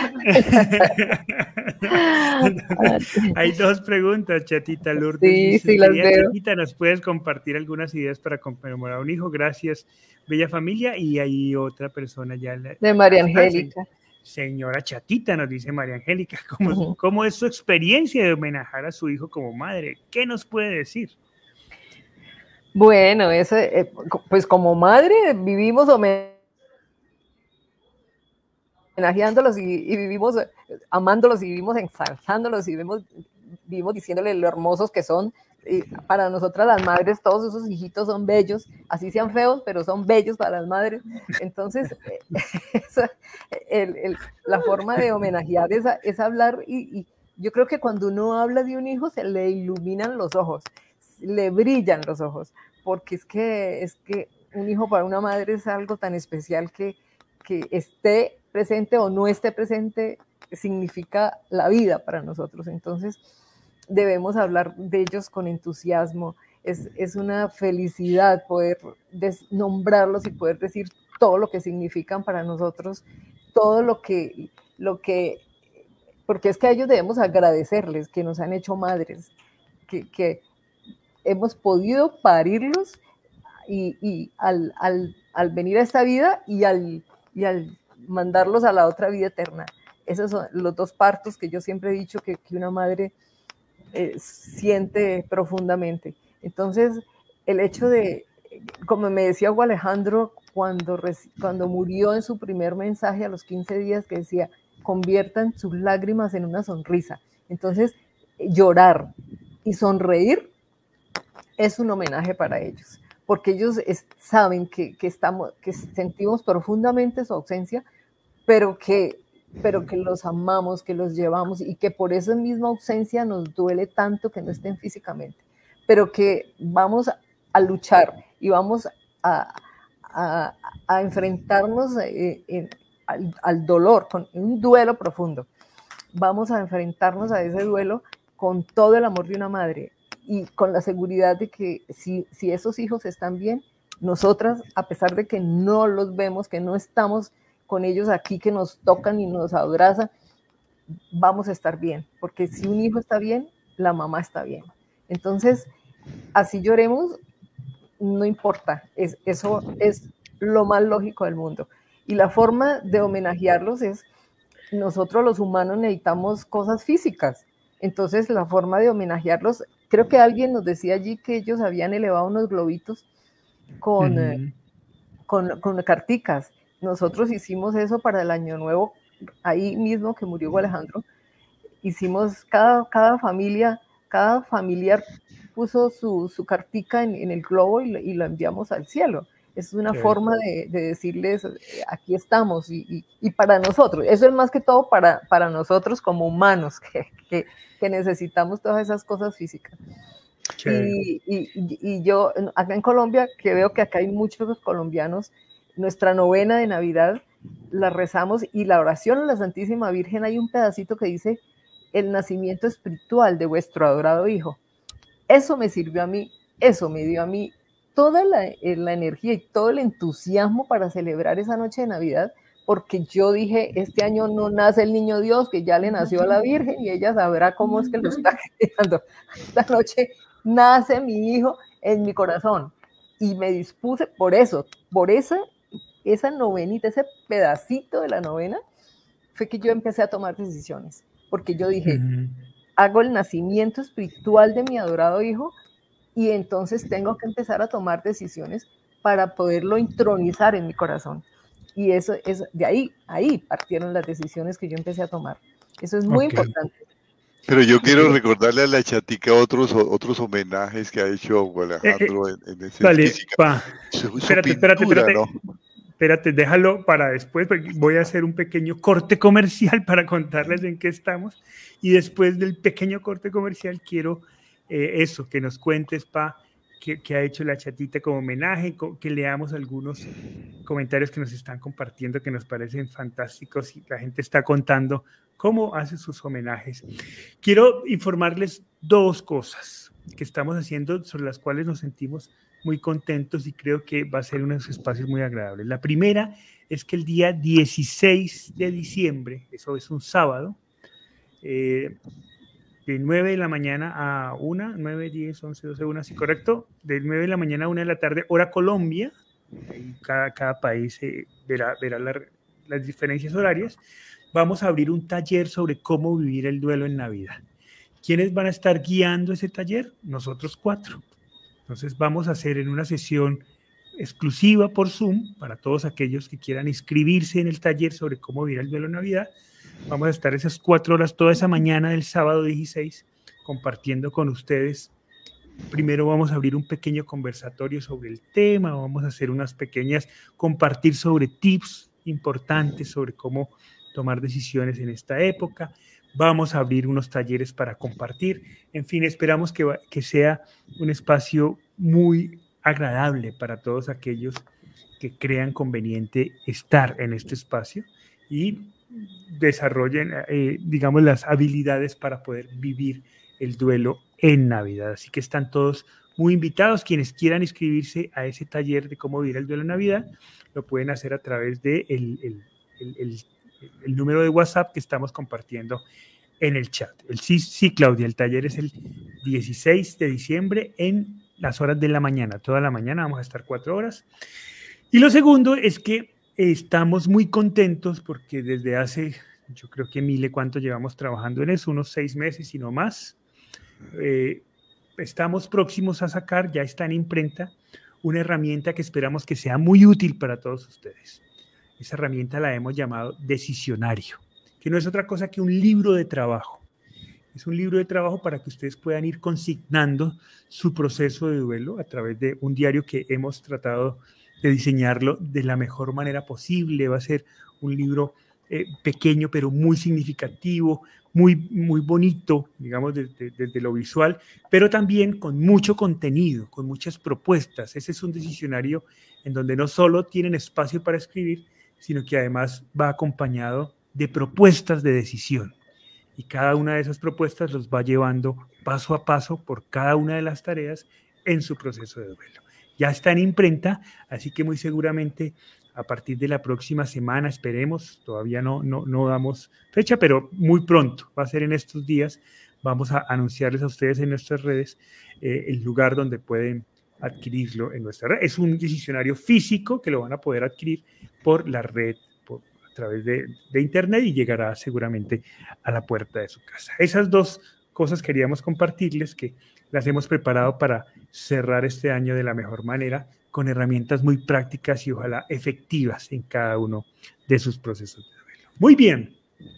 Hay dos preguntas, chatita. Lourdes Sí, dice, sí, las querida veo. chatita, ¿nos puedes compartir algunas ideas para conmemorar un hijo? Gracias, bella familia. Y hay otra persona ya, De acá María está, Angélica. señora chatita, nos dice María Angélica, Ujú. ¿cómo es su experiencia de homenajear a su hijo como madre? ¿Qué nos puede decir? Bueno, pues como madre vivimos homenajeándolos y vivimos amándolos y vivimos ensalzándolos y vivimos diciéndole lo hermosos que son. Y para nosotras las madres, todos esos hijitos son bellos, así sean feos, pero son bellos para las madres. Entonces, la forma de homenajear es hablar y yo creo que cuando uno habla de un hijo se le iluminan los ojos, le brillan los ojos, porque es que un hijo para una madre es algo tan especial que esté presente o no esté presente significa la vida para nosotros. Entonces debemos hablar de ellos con entusiasmo. Es una felicidad poder nombrarlos y poder decir todo lo que significan para nosotros, todo lo que porque es que a ellos debemos agradecerles que nos han hecho madres, que hemos podido parirlos y al venir a esta vida y al mandarlos a la otra vida eterna. Esos son los dos partos que yo siempre he dicho que una madre siente profundamente. Entonces, el hecho de, como me decía Hugo Alejandro cuando murió en su primer mensaje a los 15 días, que decía, conviertan sus lágrimas en una sonrisa. Entonces, llorar y sonreír es un homenaje para ellos, porque ellos saben que sentimos profundamente su ausencia, pero que los amamos, que los llevamos y que por esa misma ausencia nos duele tanto que no estén físicamente, pero que vamos a luchar y vamos a enfrentarnos al dolor, con un duelo profundo. Vamos a enfrentarnos a ese duelo con todo el amor de una madre y con la seguridad de que si esos hijos están bien, nosotras, a pesar de que no los vemos, que no estamos con ellos aquí, que nos tocan y nos abrazan, vamos a estar bien, porque si un hijo está bien, la mamá está bien. Entonces, así lloremos, no importa, eso es lo más lógico del mundo. Y la forma de homenajearlos es, nosotros los humanos necesitamos cosas físicas, entonces la forma de homenajearlos, creo que alguien nos decía allí que ellos habían elevado unos globitos con carticas. Nosotros hicimos eso para el Año Nuevo, ahí mismo que murió Alejandro. Hicimos cada familiar puso su cartica en el globo y lo enviamos al cielo. Es una forma de decirles, aquí estamos, y para nosotros, eso es más que todo para nosotros como humanos, que necesitamos todas esas cosas físicas. Y yo, acá en Colombia, que veo que acá hay muchos colombianos, nuestra novena de Navidad la rezamos, y la oración a la Santísima Virgen hay un pedacito que dice, el nacimiento espiritual de vuestro adorado Hijo. Eso me sirvió a mí, eso me dio a mí toda la energía y todo el entusiasmo para celebrar esa noche de Navidad, porque yo dije, este año no nace el niño Dios, que ya le nació a la Virgen y ella sabrá cómo es que lo está creando. Esta noche nace mi hijo en mi corazón, y me dispuse por eso, por esa novenita, ese pedacito de la novena, fue que yo empecé a tomar decisiones, porque yo dije, hago el nacimiento espiritual de mi adorado Hijo, y entonces tengo que empezar a tomar decisiones para poderlo entronizar en mi corazón. Y eso es de ahí partieron las decisiones que yo empecé a tomar. Eso es muy importante. Pero yo quiero recordarle a la chatica otros homenajes que ha hecho Alejandro en ese vale, espérate, ¿no? Espérate, déjalo para después, porque voy a hacer un pequeño corte comercial para contarles en qué estamos, y después del pequeño corte comercial quiero que nos cuentes, que ha hecho la chatita como homenaje, que leamos algunos comentarios que nos están compartiendo, que nos parecen fantásticos, y la gente está contando cómo hace sus homenajes. Quiero informarles dos cosas que estamos haciendo, sobre las cuales nos sentimos muy contentos y creo que va a ser unos espacios muy agradables. La primera es que el día 16 de diciembre, eso es un sábado, de 9 de la mañana a 1, 9, 10, 11, 12, 1, ¿sí correcto? De 9 de la mañana a 1 de la tarde, hora Colombia, cada país verá las diferencias horarias. Vamos a abrir un taller sobre cómo vivir el duelo en Navidad. ¿Quiénes van a estar guiando ese taller? Nosotros 4. Entonces vamos a hacer en una sesión exclusiva por Zoom, para todos aquellos que quieran inscribirse en el taller sobre cómo vivir el duelo en Navidad. Vamos a estar esas 4 horas, toda esa mañana del sábado 16, compartiendo con ustedes. Primero vamos a abrir un pequeño conversatorio sobre el tema, vamos a hacer unas pequeñas, compartir sobre tips importantes sobre cómo tomar decisiones en esta época. Vamos a abrir unos talleres para compartir. En fin, esperamos que sea un espacio muy agradable para todos aquellos que crean conveniente estar en este espacio y desarrollen, digamos, las habilidades para poder vivir el duelo en Navidad. Así que están todos muy invitados. Quienes quieran inscribirse a ese taller de cómo vivir el duelo en Navidad, lo pueden hacer a través de el número de WhatsApp que estamos compartiendo en el chat. Sí, Claudia, el taller es el 16 de diciembre en las horas de la mañana. Toda la mañana vamos a estar 4 horas. Y lo segundo es que estamos muy contentos porque desde hace, yo creo que Mile, ¿cuánto llevamos trabajando en eso? Unos 6 meses y no más. Estamos próximos a sacar, ya está en imprenta, una herramienta que esperamos que sea muy útil para todos ustedes. Esa herramienta la hemos llamado Decisionario, que no es otra cosa que un libro de trabajo. Es un libro de trabajo para que ustedes puedan ir consignando su proceso de duelo a través de un diario que hemos tratado de diseñarlo de la mejor manera posible. Va a ser un libro pequeño, pero muy significativo, muy bonito, digamos, desde lo visual, pero también con mucho contenido, con muchas propuestas. Ese es un decisionario en donde no solo tienen espacio para escribir, sino que además va acompañado de propuestas de decisión. Y cada una de esas propuestas los va llevando paso a paso por cada una de las tareas en su proceso de duelo. Ya está en imprenta, así que muy seguramente a partir de la próxima semana, esperemos, todavía no damos fecha, pero muy pronto, va a ser en estos días, vamos a anunciarles a ustedes en nuestras redes el lugar donde pueden adquirirlo en nuestra red. Es un diccionario físico que lo van a poder adquirir por la red, a través de internet, y llegará seguramente a la puerta de su casa. Esas dos cosas queríamos compartirles, que las hemos preparado para cerrar este año de la mejor manera, con herramientas muy prácticas y ojalá efectivas en cada uno de sus procesos de duelo. Muy bien.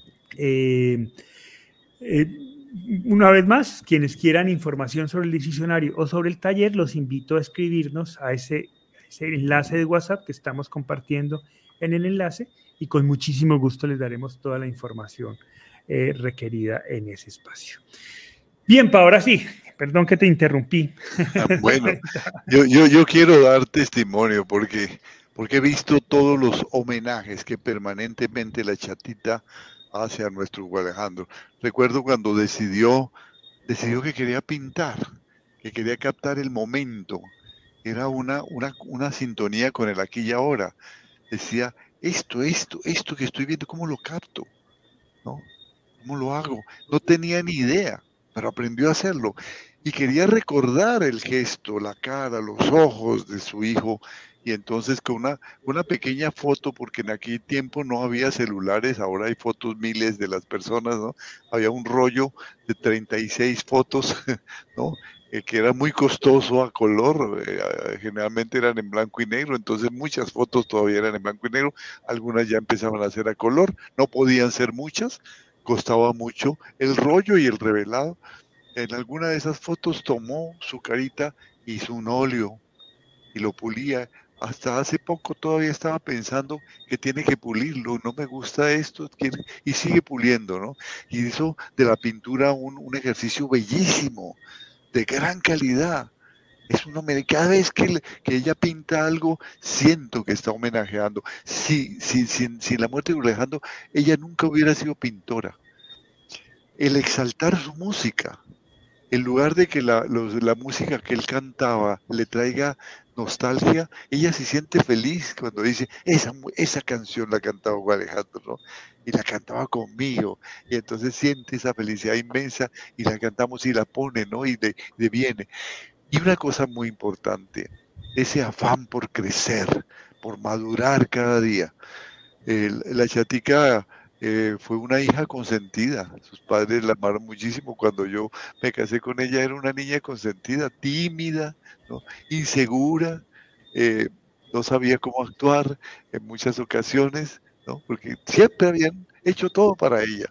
Una vez más, quienes quieran información sobre el diccionario o sobre el taller, los invito a escribirnos a ese enlace de WhatsApp que estamos compartiendo en el enlace, y con muchísimo gusto les daremos toda la información requerida en ese espacio. Bien, Pa, ahora sí, perdón que te interrumpí. Bueno, yo quiero dar testimonio porque he visto todos los homenajes que permanentemente la chatita hace a nuestro Hugo Alejandro. Recuerdo cuando decidió que quería pintar, que quería captar el momento. Era una sintonía con el aquí y ahora. Decía, esto que estoy viendo, ¿cómo lo capto? ¿No? ¿Cómo lo hago? No tenía ni idea, pero aprendió a hacerlo. Y quería recordar el gesto, la cara, los ojos de su hijo. Y entonces con una pequeña foto, porque en aquel tiempo no había celulares, ahora hay fotos miles de las personas, ¿no? Había un rollo de 36 fotos, ¿no? Que era muy costoso a color, generalmente eran en blanco y negro, entonces muchas fotos todavía eran en blanco y negro, algunas ya empezaban a ser a color, no podían ser muchas, costaba mucho el rollo y el revelado. En alguna de esas fotos tomó su carita, hizo un óleo y lo pulía. Hasta hace poco todavía estaba pensando que tiene que pulirlo, no me gusta esto, y sigue puliendo, ¿no? Y hizo de la pintura un ejercicio bellísimo, de gran calidad. Es un homenaje. Cada vez que ella pinta algo, siento que está homenajeando. Sin la muerte de Alejandro, ella nunca hubiera sido pintora. El exaltar su música, en lugar de que la música que él cantaba le traiga nostalgia, ella se siente feliz cuando dice, esa canción la cantaba Juan Alejandro, ¿no? Y la cantaba conmigo, y entonces siente esa felicidad inmensa, y la cantamos y la pone, ¿no? Y viene. Y una cosa muy importante, ese afán por crecer, por madurar cada día. La chatica fue una hija consentida, sus padres la amaron muchísimo. Cuando yo me casé con ella era una niña consentida, tímida, ¿no? Insegura, no sabía cómo actuar en muchas ocasiones, ¿no? Porque siempre habían hecho todo para ella.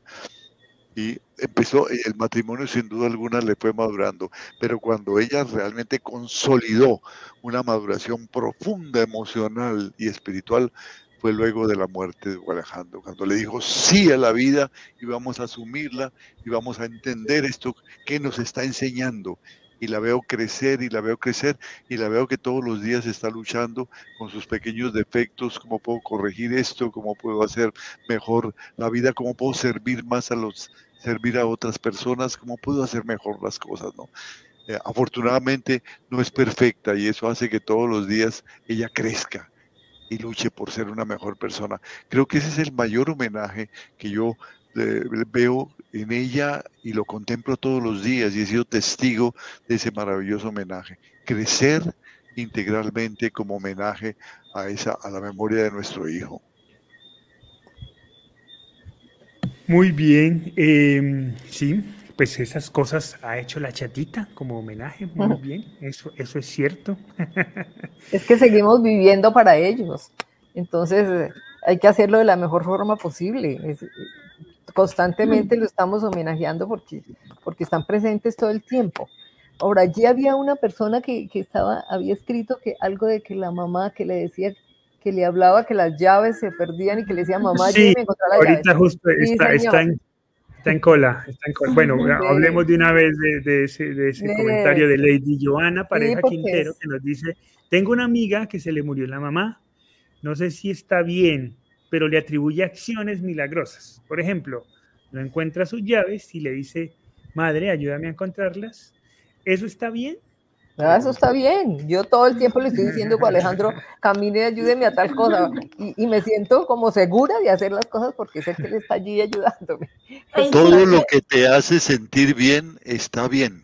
Y empezó, el matrimonio sin duda alguna le fue madurando, pero cuando ella realmente consolidó una maduración profunda, emocional y espiritual, fue luego de la muerte de Alejandro, cuando le dijo sí a la vida y vamos a asumirla y vamos a entender esto que nos está enseñando. y la veo crecer y la veo crecer y la veo que todos los días está luchando con sus pequeños defectos, cómo puedo corregir esto, cómo puedo hacer mejor la vida, cómo puedo servir más servir a otras personas, cómo puedo hacer mejor las cosas, ¿no? Afortunadamente no es perfecta y eso hace que todos los días ella crezca y luche por ser una mejor persona. Creo que ese es el mayor homenaje que yo veo en ella y lo contemplo todos los días y he sido testigo de ese maravilloso homenaje. Crecer integralmente como homenaje a la memoria de nuestro hijo. Muy bien, sí, pues esas cosas ha hecho la chatita como homenaje, muy bien, eso es cierto. Es que seguimos viviendo para ellos, entonces hay que hacerlo de la mejor forma posible. Constantemente lo estamos homenajeando porque están presentes todo el tiempo. Ahora, allí había una persona que había escrito que algo de que la mamá que le decía, que le hablaba que las llaves se perdían y que le decía, mamá, Sí, ayúdeme a encontrar las llaves. ahorita justo Sí, está en cola. Bueno, hablemos de una vez de ese comentario de Lady Joana Pareja Quintero, que nos dice, tengo una amiga que se le murió la mamá, no sé si está bien, pero le atribuye acciones milagrosas. Por ejemplo, no encuentra sus llaves y le dice, madre, ayúdame a encontrarlas. ¿Eso está bien? Eso está bien. Yo todo el tiempo le estoy diciendo a Alejandro, camine, ayúdeme a tal cosa. Y me siento como segura de hacer las cosas porque sé que él está allí ayudándome. Todo lo que te hace sentir bien está bien.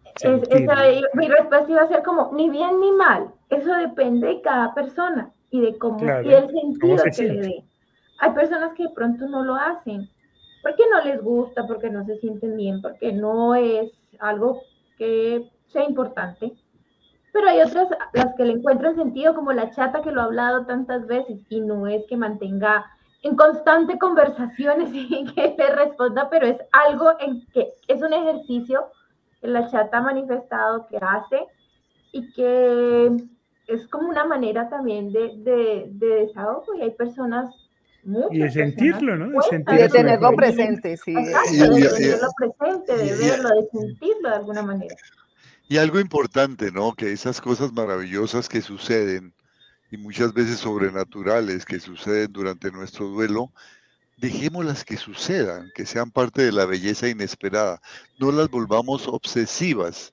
Mi respuesta iba a ser como, ni bien ni mal. Eso depende de cada persona y de cómo, y del sentido que le dé. Hay personas que de pronto no lo hacen porque no les gusta, porque no se sienten bien, porque no es algo que sea importante. Pero hay otras las que le encuentran sentido, como la chata que lo ha hablado tantas veces, y no es que mantenga en constante conversaciones y que le responda, pero es algo en que es un ejercicio que la chata ha manifestado que hace y que es como una manera también de desahogo, y hay personas, muchas y de sentirlo, personas, ¿no? De tenerlo presente, sí. Exacto, de tenerlo presente, de verlo, de sentirlo de alguna manera. Y algo importante, ¿no? Que esas cosas maravillosas que suceden y muchas veces sobrenaturales que suceden durante nuestro duelo, dejémoslas que sucedan, que sean parte de la belleza inesperada. No las volvamos obsesivas.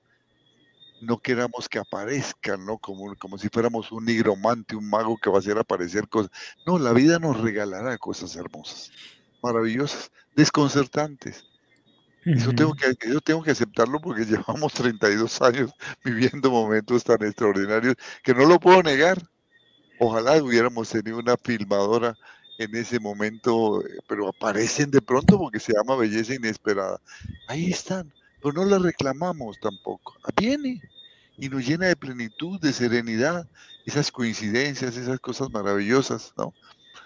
No queramos que aparezcan, ¿no? Como si fuéramos un nigromante, un mago que va a hacer aparecer cosas. No, la vida nos regalará cosas hermosas, maravillosas, desconcertantes. Eso tengo que aceptarlo porque llevamos 32 años viviendo momentos tan extraordinarios que no lo puedo negar. Ojalá hubiéramos tenido una filmadora en ese momento, pero aparecen de pronto porque se llama belleza inesperada. Ahí están, pero no la reclamamos tampoco. Viene y nos llena de plenitud, de serenidad, esas coincidencias, esas cosas maravillosas, ¿no?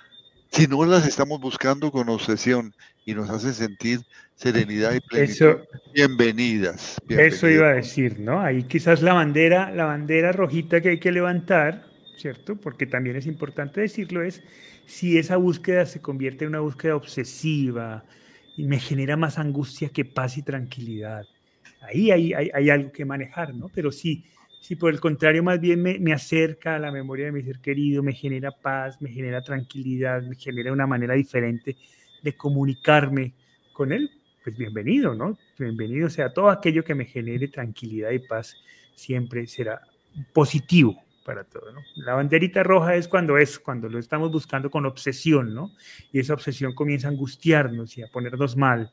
Si no las estamos buscando con obsesión y nos hacen sentir serenidad y plenitud, bienvenidas. Eso iba a decir, ¿no? Ahí quizás la bandera rojita que hay que levantar, ¿cierto? Porque también es importante decirlo, es si esa búsqueda se convierte en una búsqueda obsesiva y me genera más angustia que paz y tranquilidad. Ahí hay algo que manejar, ¿no? Pero si por el contrario más bien me acerca a la memoria de mi ser querido, me genera paz, me genera tranquilidad, me genera una manera diferente de comunicarme con él, pues bienvenido, ¿no? Bienvenido sea todo aquello que me genere tranquilidad y paz, siempre será positivo para todo, ¿no? La banderita roja es cuando lo estamos buscando con obsesión, ¿no? Y esa obsesión comienza a angustiarnos y a ponernos mal.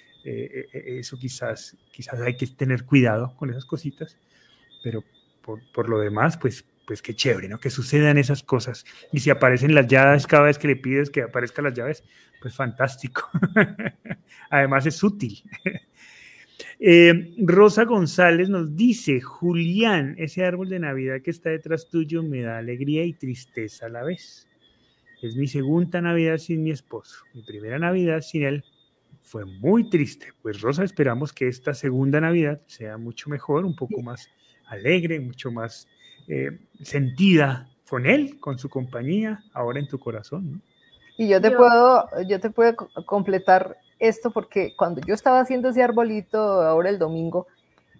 Eso quizás hay que tener cuidado con esas cositas, pero por lo demás, pues qué chévere, ¿no? Que sucedan esas cosas. Y si aparecen las llaves cada vez que le pides que aparezcan las llaves, pues fantástico. Además es útil. Rosa González nos dice, Julián, ese árbol de Navidad que está detrás tuyo me da alegría y tristeza a la vez. Es mi segunda Navidad sin mi esposo. Mi primera Navidad sin él fue muy triste. Pues Rosa, esperamos que esta segunda Navidad sea mucho mejor, un poco más alegre, mucho más sentida con él, con su compañía, ahora en tu corazón, ¿no? Y yo te puedo completar esto porque cuando yo estaba haciendo ese arbolito ahora el domingo,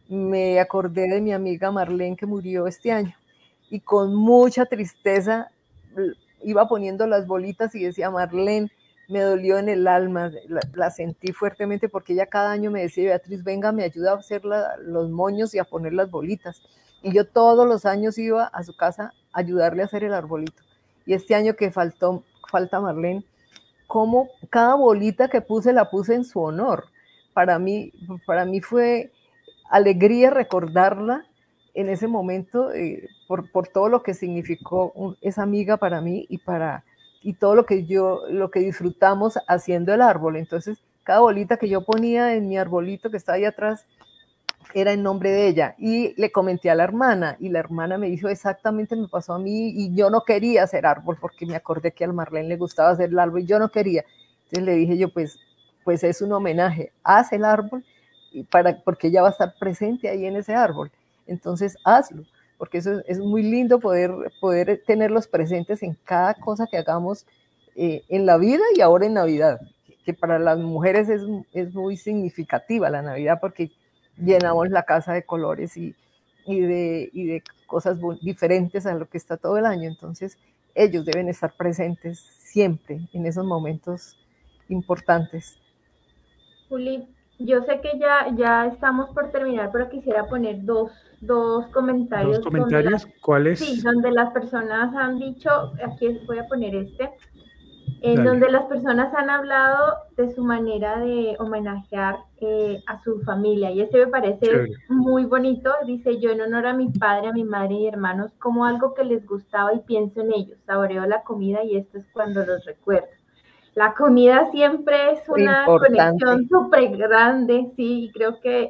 me acordé de mi amiga Marlene que murió este año y con mucha tristeza iba poniendo las bolitas y decía, Marlene, me dolió en el alma, la sentí fuertemente porque ella cada año me decía, Beatriz, venga, me ayuda a hacer los moños y a poner las bolitas. Y yo todos los años iba a su casa a ayudarle a hacer el arbolito. Y este año que falta Marlene, como cada bolita que puse la puse en su honor. Para mí fue alegría recordarla en ese momento por todo lo que significó esa amiga para mí y todo lo que disfrutamos haciendo el árbol. Entonces, cada bolita que yo ponía en mi arbolito que está ahí atrás era en nombre de ella. Y le comenté a la hermana y la hermana me dijo exactamente me pasó a mí y yo no quería hacer árbol porque me acordé que a Marlene le gustaba hacer el árbol y yo no quería. Entonces le dije yo, pues es un homenaje, haz el árbol porque ella va a estar presente ahí en ese árbol. Entonces hazlo, porque eso es muy lindo poder tenerlos presentes en cada cosa que hagamos en la vida y ahora en Navidad, que para las mujeres es muy significativa la Navidad porque llenamos la casa de colores y de cosas diferentes a lo que está todo el año. Entonces ellos deben estar presentes siempre en esos momentos importantes. Juli, yo sé que ya estamos por terminar, pero quisiera poner dos comentarios. ¿Dos comentarios? ¿Cuáles? Sí, donde las personas han dicho, aquí voy a poner donde las personas han hablado de su manera de homenajear a su familia, y me parece muy bonito. Dice, yo en honor a mi padre, a mi madre y hermanos, como algo que les gustaba y pienso en ellos, saboreo la comida y esto es cuando los recuerdo. La comida siempre es una conexión súper grande, sí, y creo que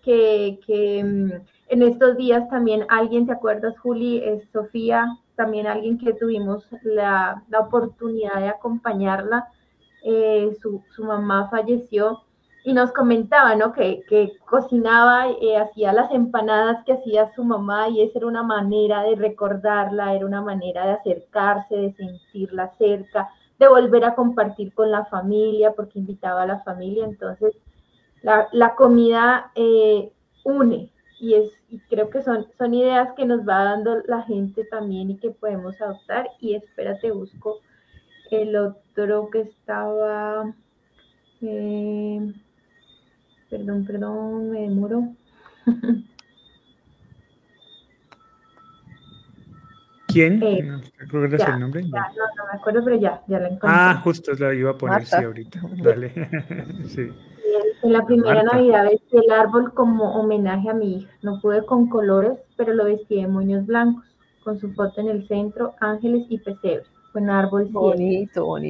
en estos días también alguien, ¿te acuerdas, Juli? Sofía, también alguien que tuvimos la oportunidad de acompañarla, su mamá falleció y nos comentaba, ¿no? Que cocinaba, hacía las empanadas que hacía su mamá y esa era una manera de recordarla, era una manera de acercarse, de sentirla cerca, de volver a compartir con la familia, porque invitaba a la familia. Entonces, la comida une, y creo que son ideas que nos va dando la gente también y que podemos adoptar. Y espérate, busco el otro que estaba, perdón, me demoro. ¿Quién? ¿Recuerdas el nombre? No me acuerdo, pero ya la encontré. Ah, justo la iba a poner, Marta. Sí, ahorita. Dale. Sí. En la primera Navidad vestí el árbol como homenaje a mi hija. No pude con colores, pero lo vestí de moños blancos, con su foto en el centro, ángeles y pesebre. Fue un árbol bonito. O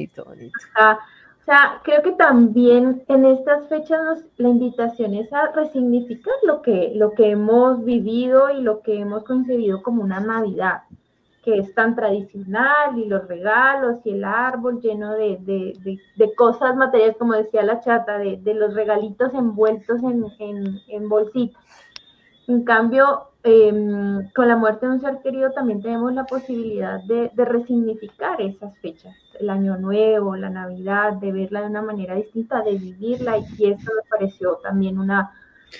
sea, creo que también en estas fechas la invitación es a resignificar lo que hemos vivido y lo que hemos concebido como una Navidad, que es tan tradicional, y los regalos y el árbol lleno de cosas materiales, como decía la chata, de los regalitos envueltos en bolsitas. En cambio, con la muerte de un ser querido también tenemos la posibilidad de resignificar esas fechas, el Año Nuevo, la Navidad, de verla de una manera distinta, de vivirla, y eso me pareció también una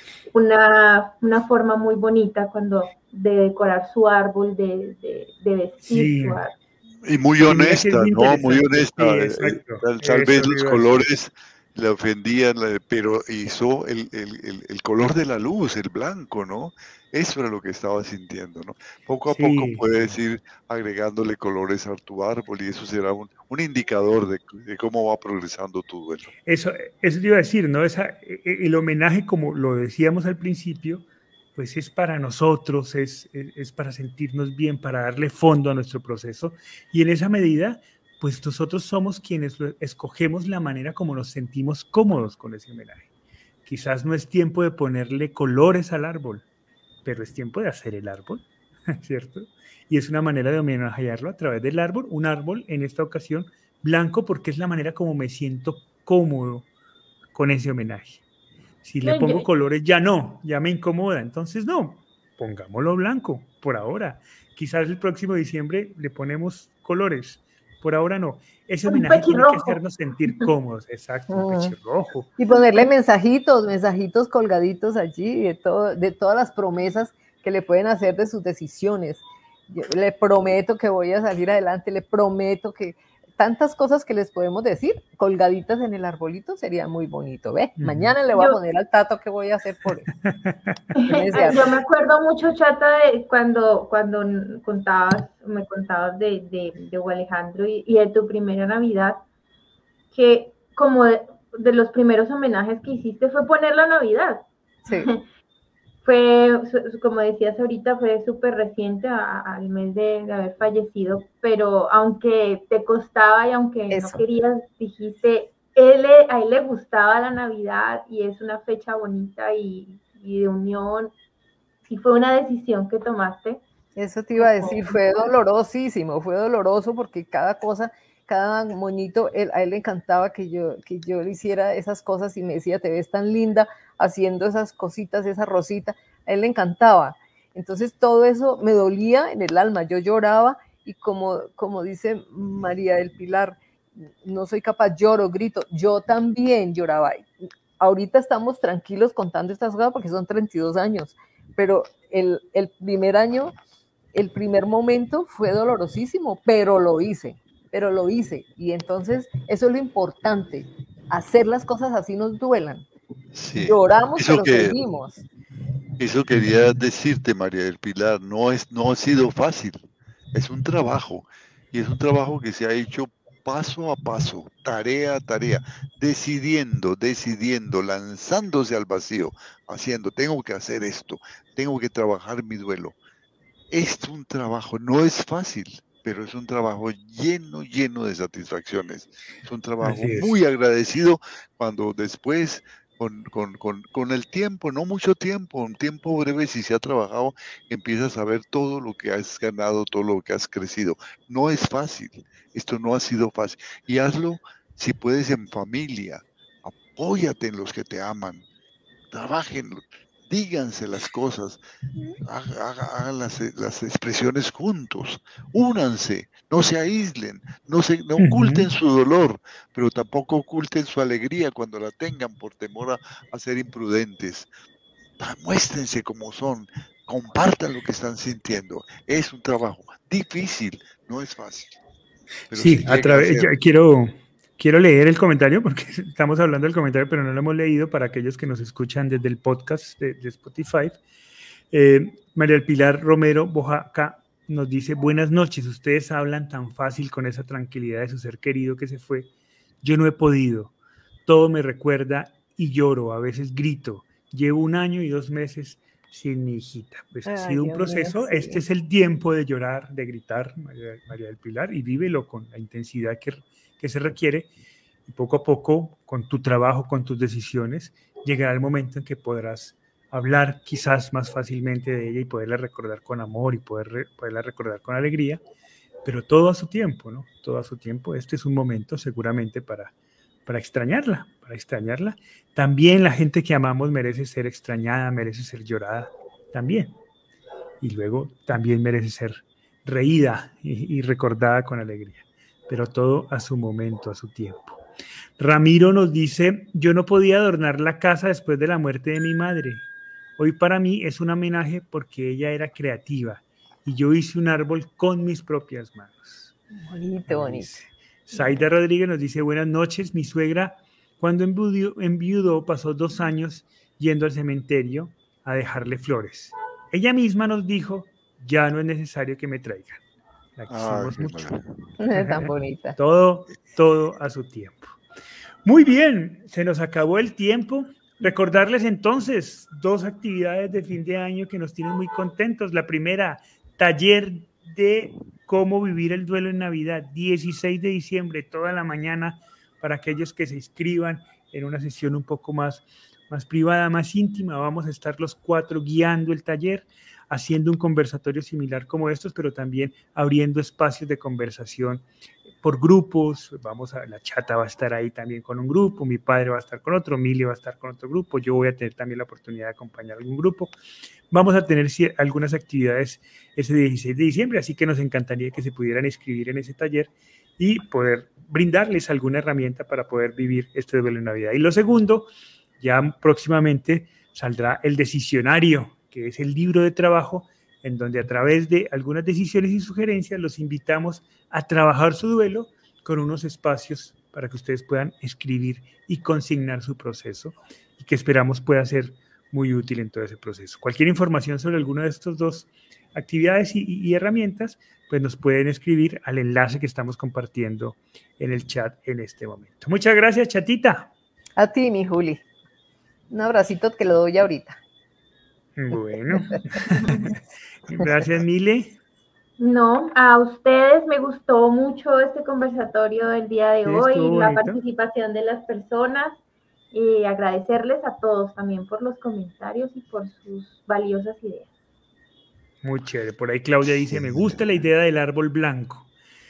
forma muy bonita de decorar su árbol, de vestir su árbol. Y muy honesta, ¿no? Muy honesta. Sí, tal vez los colores le ofendían, pero hizo el color de la luz, el blanco, ¿no? Eso era lo que estaba sintiendo, ¿no? Poco a poco puedes ir agregándole colores a tu árbol y eso será un indicador de cómo va progresando tu duelo. Eso te iba a decir, ¿no? El homenaje, como lo decíamos al principio, pues es para nosotros, es para sentirnos bien, para darle fondo a nuestro proceso, y en esa medida, pues nosotros somos quienes escogemos la manera como nos sentimos cómodos con ese homenaje. Quizás no es tiempo de ponerle colores al árbol, pero es tiempo de hacer el árbol, ¿cierto? Y es una manera de homenajearlo a través del árbol, un árbol en esta ocasión blanco, porque es la manera como me siento cómodo con ese homenaje. Si le pongo colores, ya me incomoda. Entonces, no, pongámoslo blanco por ahora. Quizás el próximo diciembre le ponemos colores, por ahora no. Ese Un homenaje tiene que pechirrojo. hacernos sentir cómodos, exacto, un pechirrojo. Y ponerle mensajitos colgaditos allí de todas las promesas que le pueden hacer de sus decisiones. Yo le prometo que voy a salir adelante, le prometo que tantas cosas que les podemos decir colgaditas en el arbolito sería muy bonito. Ve, mañana le voy a poner al Tato qué voy a hacer por él. Yo me acuerdo mucho, Chata, de cuando me contabas de Alejandro y de tu primera Navidad, que como de los primeros homenajes que hiciste fue poner la Navidad. Sí. Fue, como decías ahorita, fue súper reciente al mes de haber fallecido, pero aunque te costaba y aunque no querías, dijiste, a él le gustaba la Navidad y es una fecha bonita y de unión, y fue una decisión que tomaste. Eso te iba a decir, fue dolorosísimo, fue doloroso porque cada cosa, cada moñito, a él le encantaba que yo le hiciera esas cosas y me decía, te ves tan linda haciendo esas cositas, esa rosita, a él le encantaba. Entonces todo eso me dolía en el alma, yo lloraba y como dice María del Pilar, no soy capaz, lloro, grito, yo también lloraba. Ahorita estamos tranquilos contando estas cosas porque son 32 años, pero el primer año, el primer momento fue dolorosísimo, pero lo hice. Y entonces eso es lo importante, hacer las cosas así nos duelan. Sí. Lloramos, pero seguimos. Eso quería decirte, María del Pilar, no ha sido fácil, es un trabajo, y es un trabajo que se ha hecho paso a paso, tarea a tarea, decidiendo, lanzándose al vacío, tengo que hacer esto, tengo que trabajar mi duelo. Es un trabajo, no es fácil, pero es un trabajo lleno de satisfacciones. Es un trabajo muy agradecido cuando después, con el tiempo, no mucho tiempo, un tiempo breve, si se ha trabajado, empiezas a ver todo lo que has ganado, todo lo que has crecido. No es fácil, esto no ha sido fácil. Y hazlo, si puedes, en familia. Apóyate en los que te aman. Trabajen, díganse las cosas, hagan las expresiones juntos, únanse, no se aíslen, no oculten su dolor, pero tampoco oculten su alegría cuando la tengan por temor a ser imprudentes. Muéstrense como son, compartan lo que están sintiendo. Es un trabajo difícil, no es fácil. Pero sí, quiero leer el comentario porque estamos hablando del comentario, pero no lo hemos leído para aquellos que nos escuchan desde el podcast de Spotify. María del Pilar Romero Bojaca nos dice, buenas noches, ustedes hablan tan fácil con esa tranquilidad de su ser querido que se fue. Yo no he podido, todo me recuerda y lloro, a veces grito. Llevo 1 año y 2 meses sin mi hijita. Pues ha sido un proceso, sí. Este es el tiempo de llorar, de gritar, María del Pilar, y vívelo con la intensidad que se requiere, y poco a poco, con tu trabajo, con tus decisiones, llegará el momento en que podrás hablar quizás más fácilmente de ella y poderla recordar con amor y poderla recordar con alegría, pero todo a su tiempo, ¿no? Todo a su tiempo. Este es un momento seguramente para extrañarla, También la gente que amamos merece ser extrañada, merece ser llorada, también. Y luego también merece ser reída y recordada con alegría, pero todo a su momento, a su tiempo. Ramiro nos dice, yo no podía adornar la casa después de la muerte de mi madre. Hoy para mí es un homenaje porque ella era creativa y yo hice un árbol con mis propias manos. Bonito. Zaida Rodríguez nos dice, buenas noches, mi suegra cuando enviudó pasó 2 años yendo al cementerio a dejarle flores. Ella misma nos dijo, ya no es necesario que me traigan. La quisimos mucho. Tan bonita. Todo a su tiempo. Muy bien, se nos acabó el tiempo. Recordarles entonces 2 actividades de fin de año que nos tienen muy contentos. La primera, taller de cómo vivir el duelo en Navidad, 16 de diciembre, toda la mañana, para aquellos que se inscriban en una sesión un poco más privada, más íntima. Vamos a estar los 4 guiando el taller, haciendo un conversatorio similar como estos, pero también abriendo espacios de conversación por grupos. La Chata va a estar ahí también con un grupo, mi padre va a estar con otro, Mili va a estar con otro grupo, yo voy a tener también la oportunidad de acompañar a algún grupo. Vamos a tener algunas actividades ese 16 de diciembre, así que nos encantaría que se pudieran inscribir en ese taller y poder brindarles alguna herramienta para poder vivir este duelo en Navidad. Y lo segundo, ya próximamente saldrá el Decisionario, que es el libro de trabajo en donde a través de algunas decisiones y sugerencias los invitamos a trabajar su duelo con unos espacios para que ustedes puedan escribir y consignar su proceso y que esperamos pueda ser muy útil en todo ese proceso. Cualquier información sobre alguna de estas dos actividades y herramientas, pues nos pueden escribir al enlace que estamos compartiendo en el chat en este momento. Muchas gracias, chatita. A ti, mi Juli. Un abracito que lo doy ahorita. Bueno. Gracias, Mile. No, a ustedes me gustó mucho este conversatorio del día de hoy, la participación de las personas, y agradecerles a todos también por los comentarios y por sus valiosas ideas. Muy chévere. Por ahí Claudia dice, me gusta la idea del árbol blanco.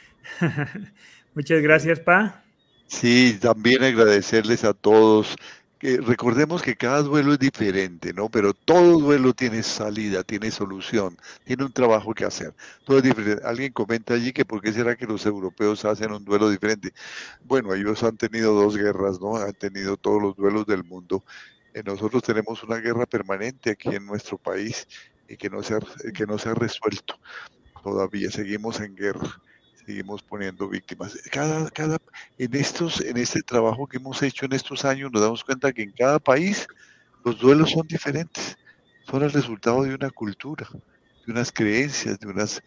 Muchas gracias, Pa. Sí, también agradecerles a todos. Recordemos que cada duelo es diferente, ¿no? Pero todo duelo tiene salida, tiene solución, tiene un trabajo que hacer. Todo es diferente. Alguien comenta allí que por qué será que los europeos hacen un duelo diferente. Bueno, ellos han tenido 2 guerras, ¿no? Han tenido todos los duelos del mundo. Nosotros tenemos una guerra permanente aquí en nuestro país y que no se ha resuelto. Todavía seguimos en guerra. Seguimos poniendo víctimas. En este trabajo que hemos hecho en estos años, nos damos cuenta que en cada país los duelos son diferentes. Son el resultado de una cultura, de unas creencias, de unas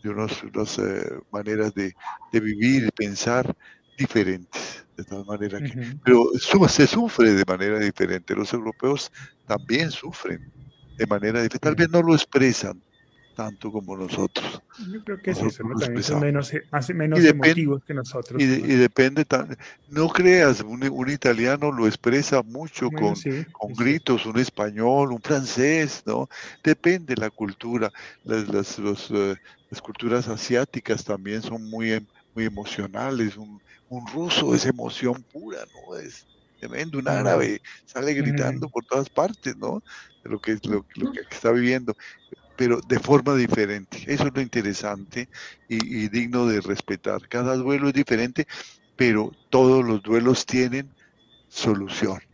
maneras de vivir y pensar diferentes. De tal manera que, pero se sufre de manera diferente. Los europeos también sufren de manera diferente. Tal vez no lo expresan tanto como nosotros. Yo creo que es eso, ¿no? También son menos emotivos que nosotros. Y depende, no creas, un italiano lo expresa mucho con gritos, un español, un francés, ¿no? Depende de la cultura. Las culturas asiáticas también son muy emocionales. Un ruso es emoción pura, ¿no? Es tremendo, un árabe sale gritando por todas partes, ¿no? De lo que está viviendo, pero de forma diferente. Eso es lo interesante y digno de respetar. Cada duelo es diferente, pero todos los duelos tienen solución.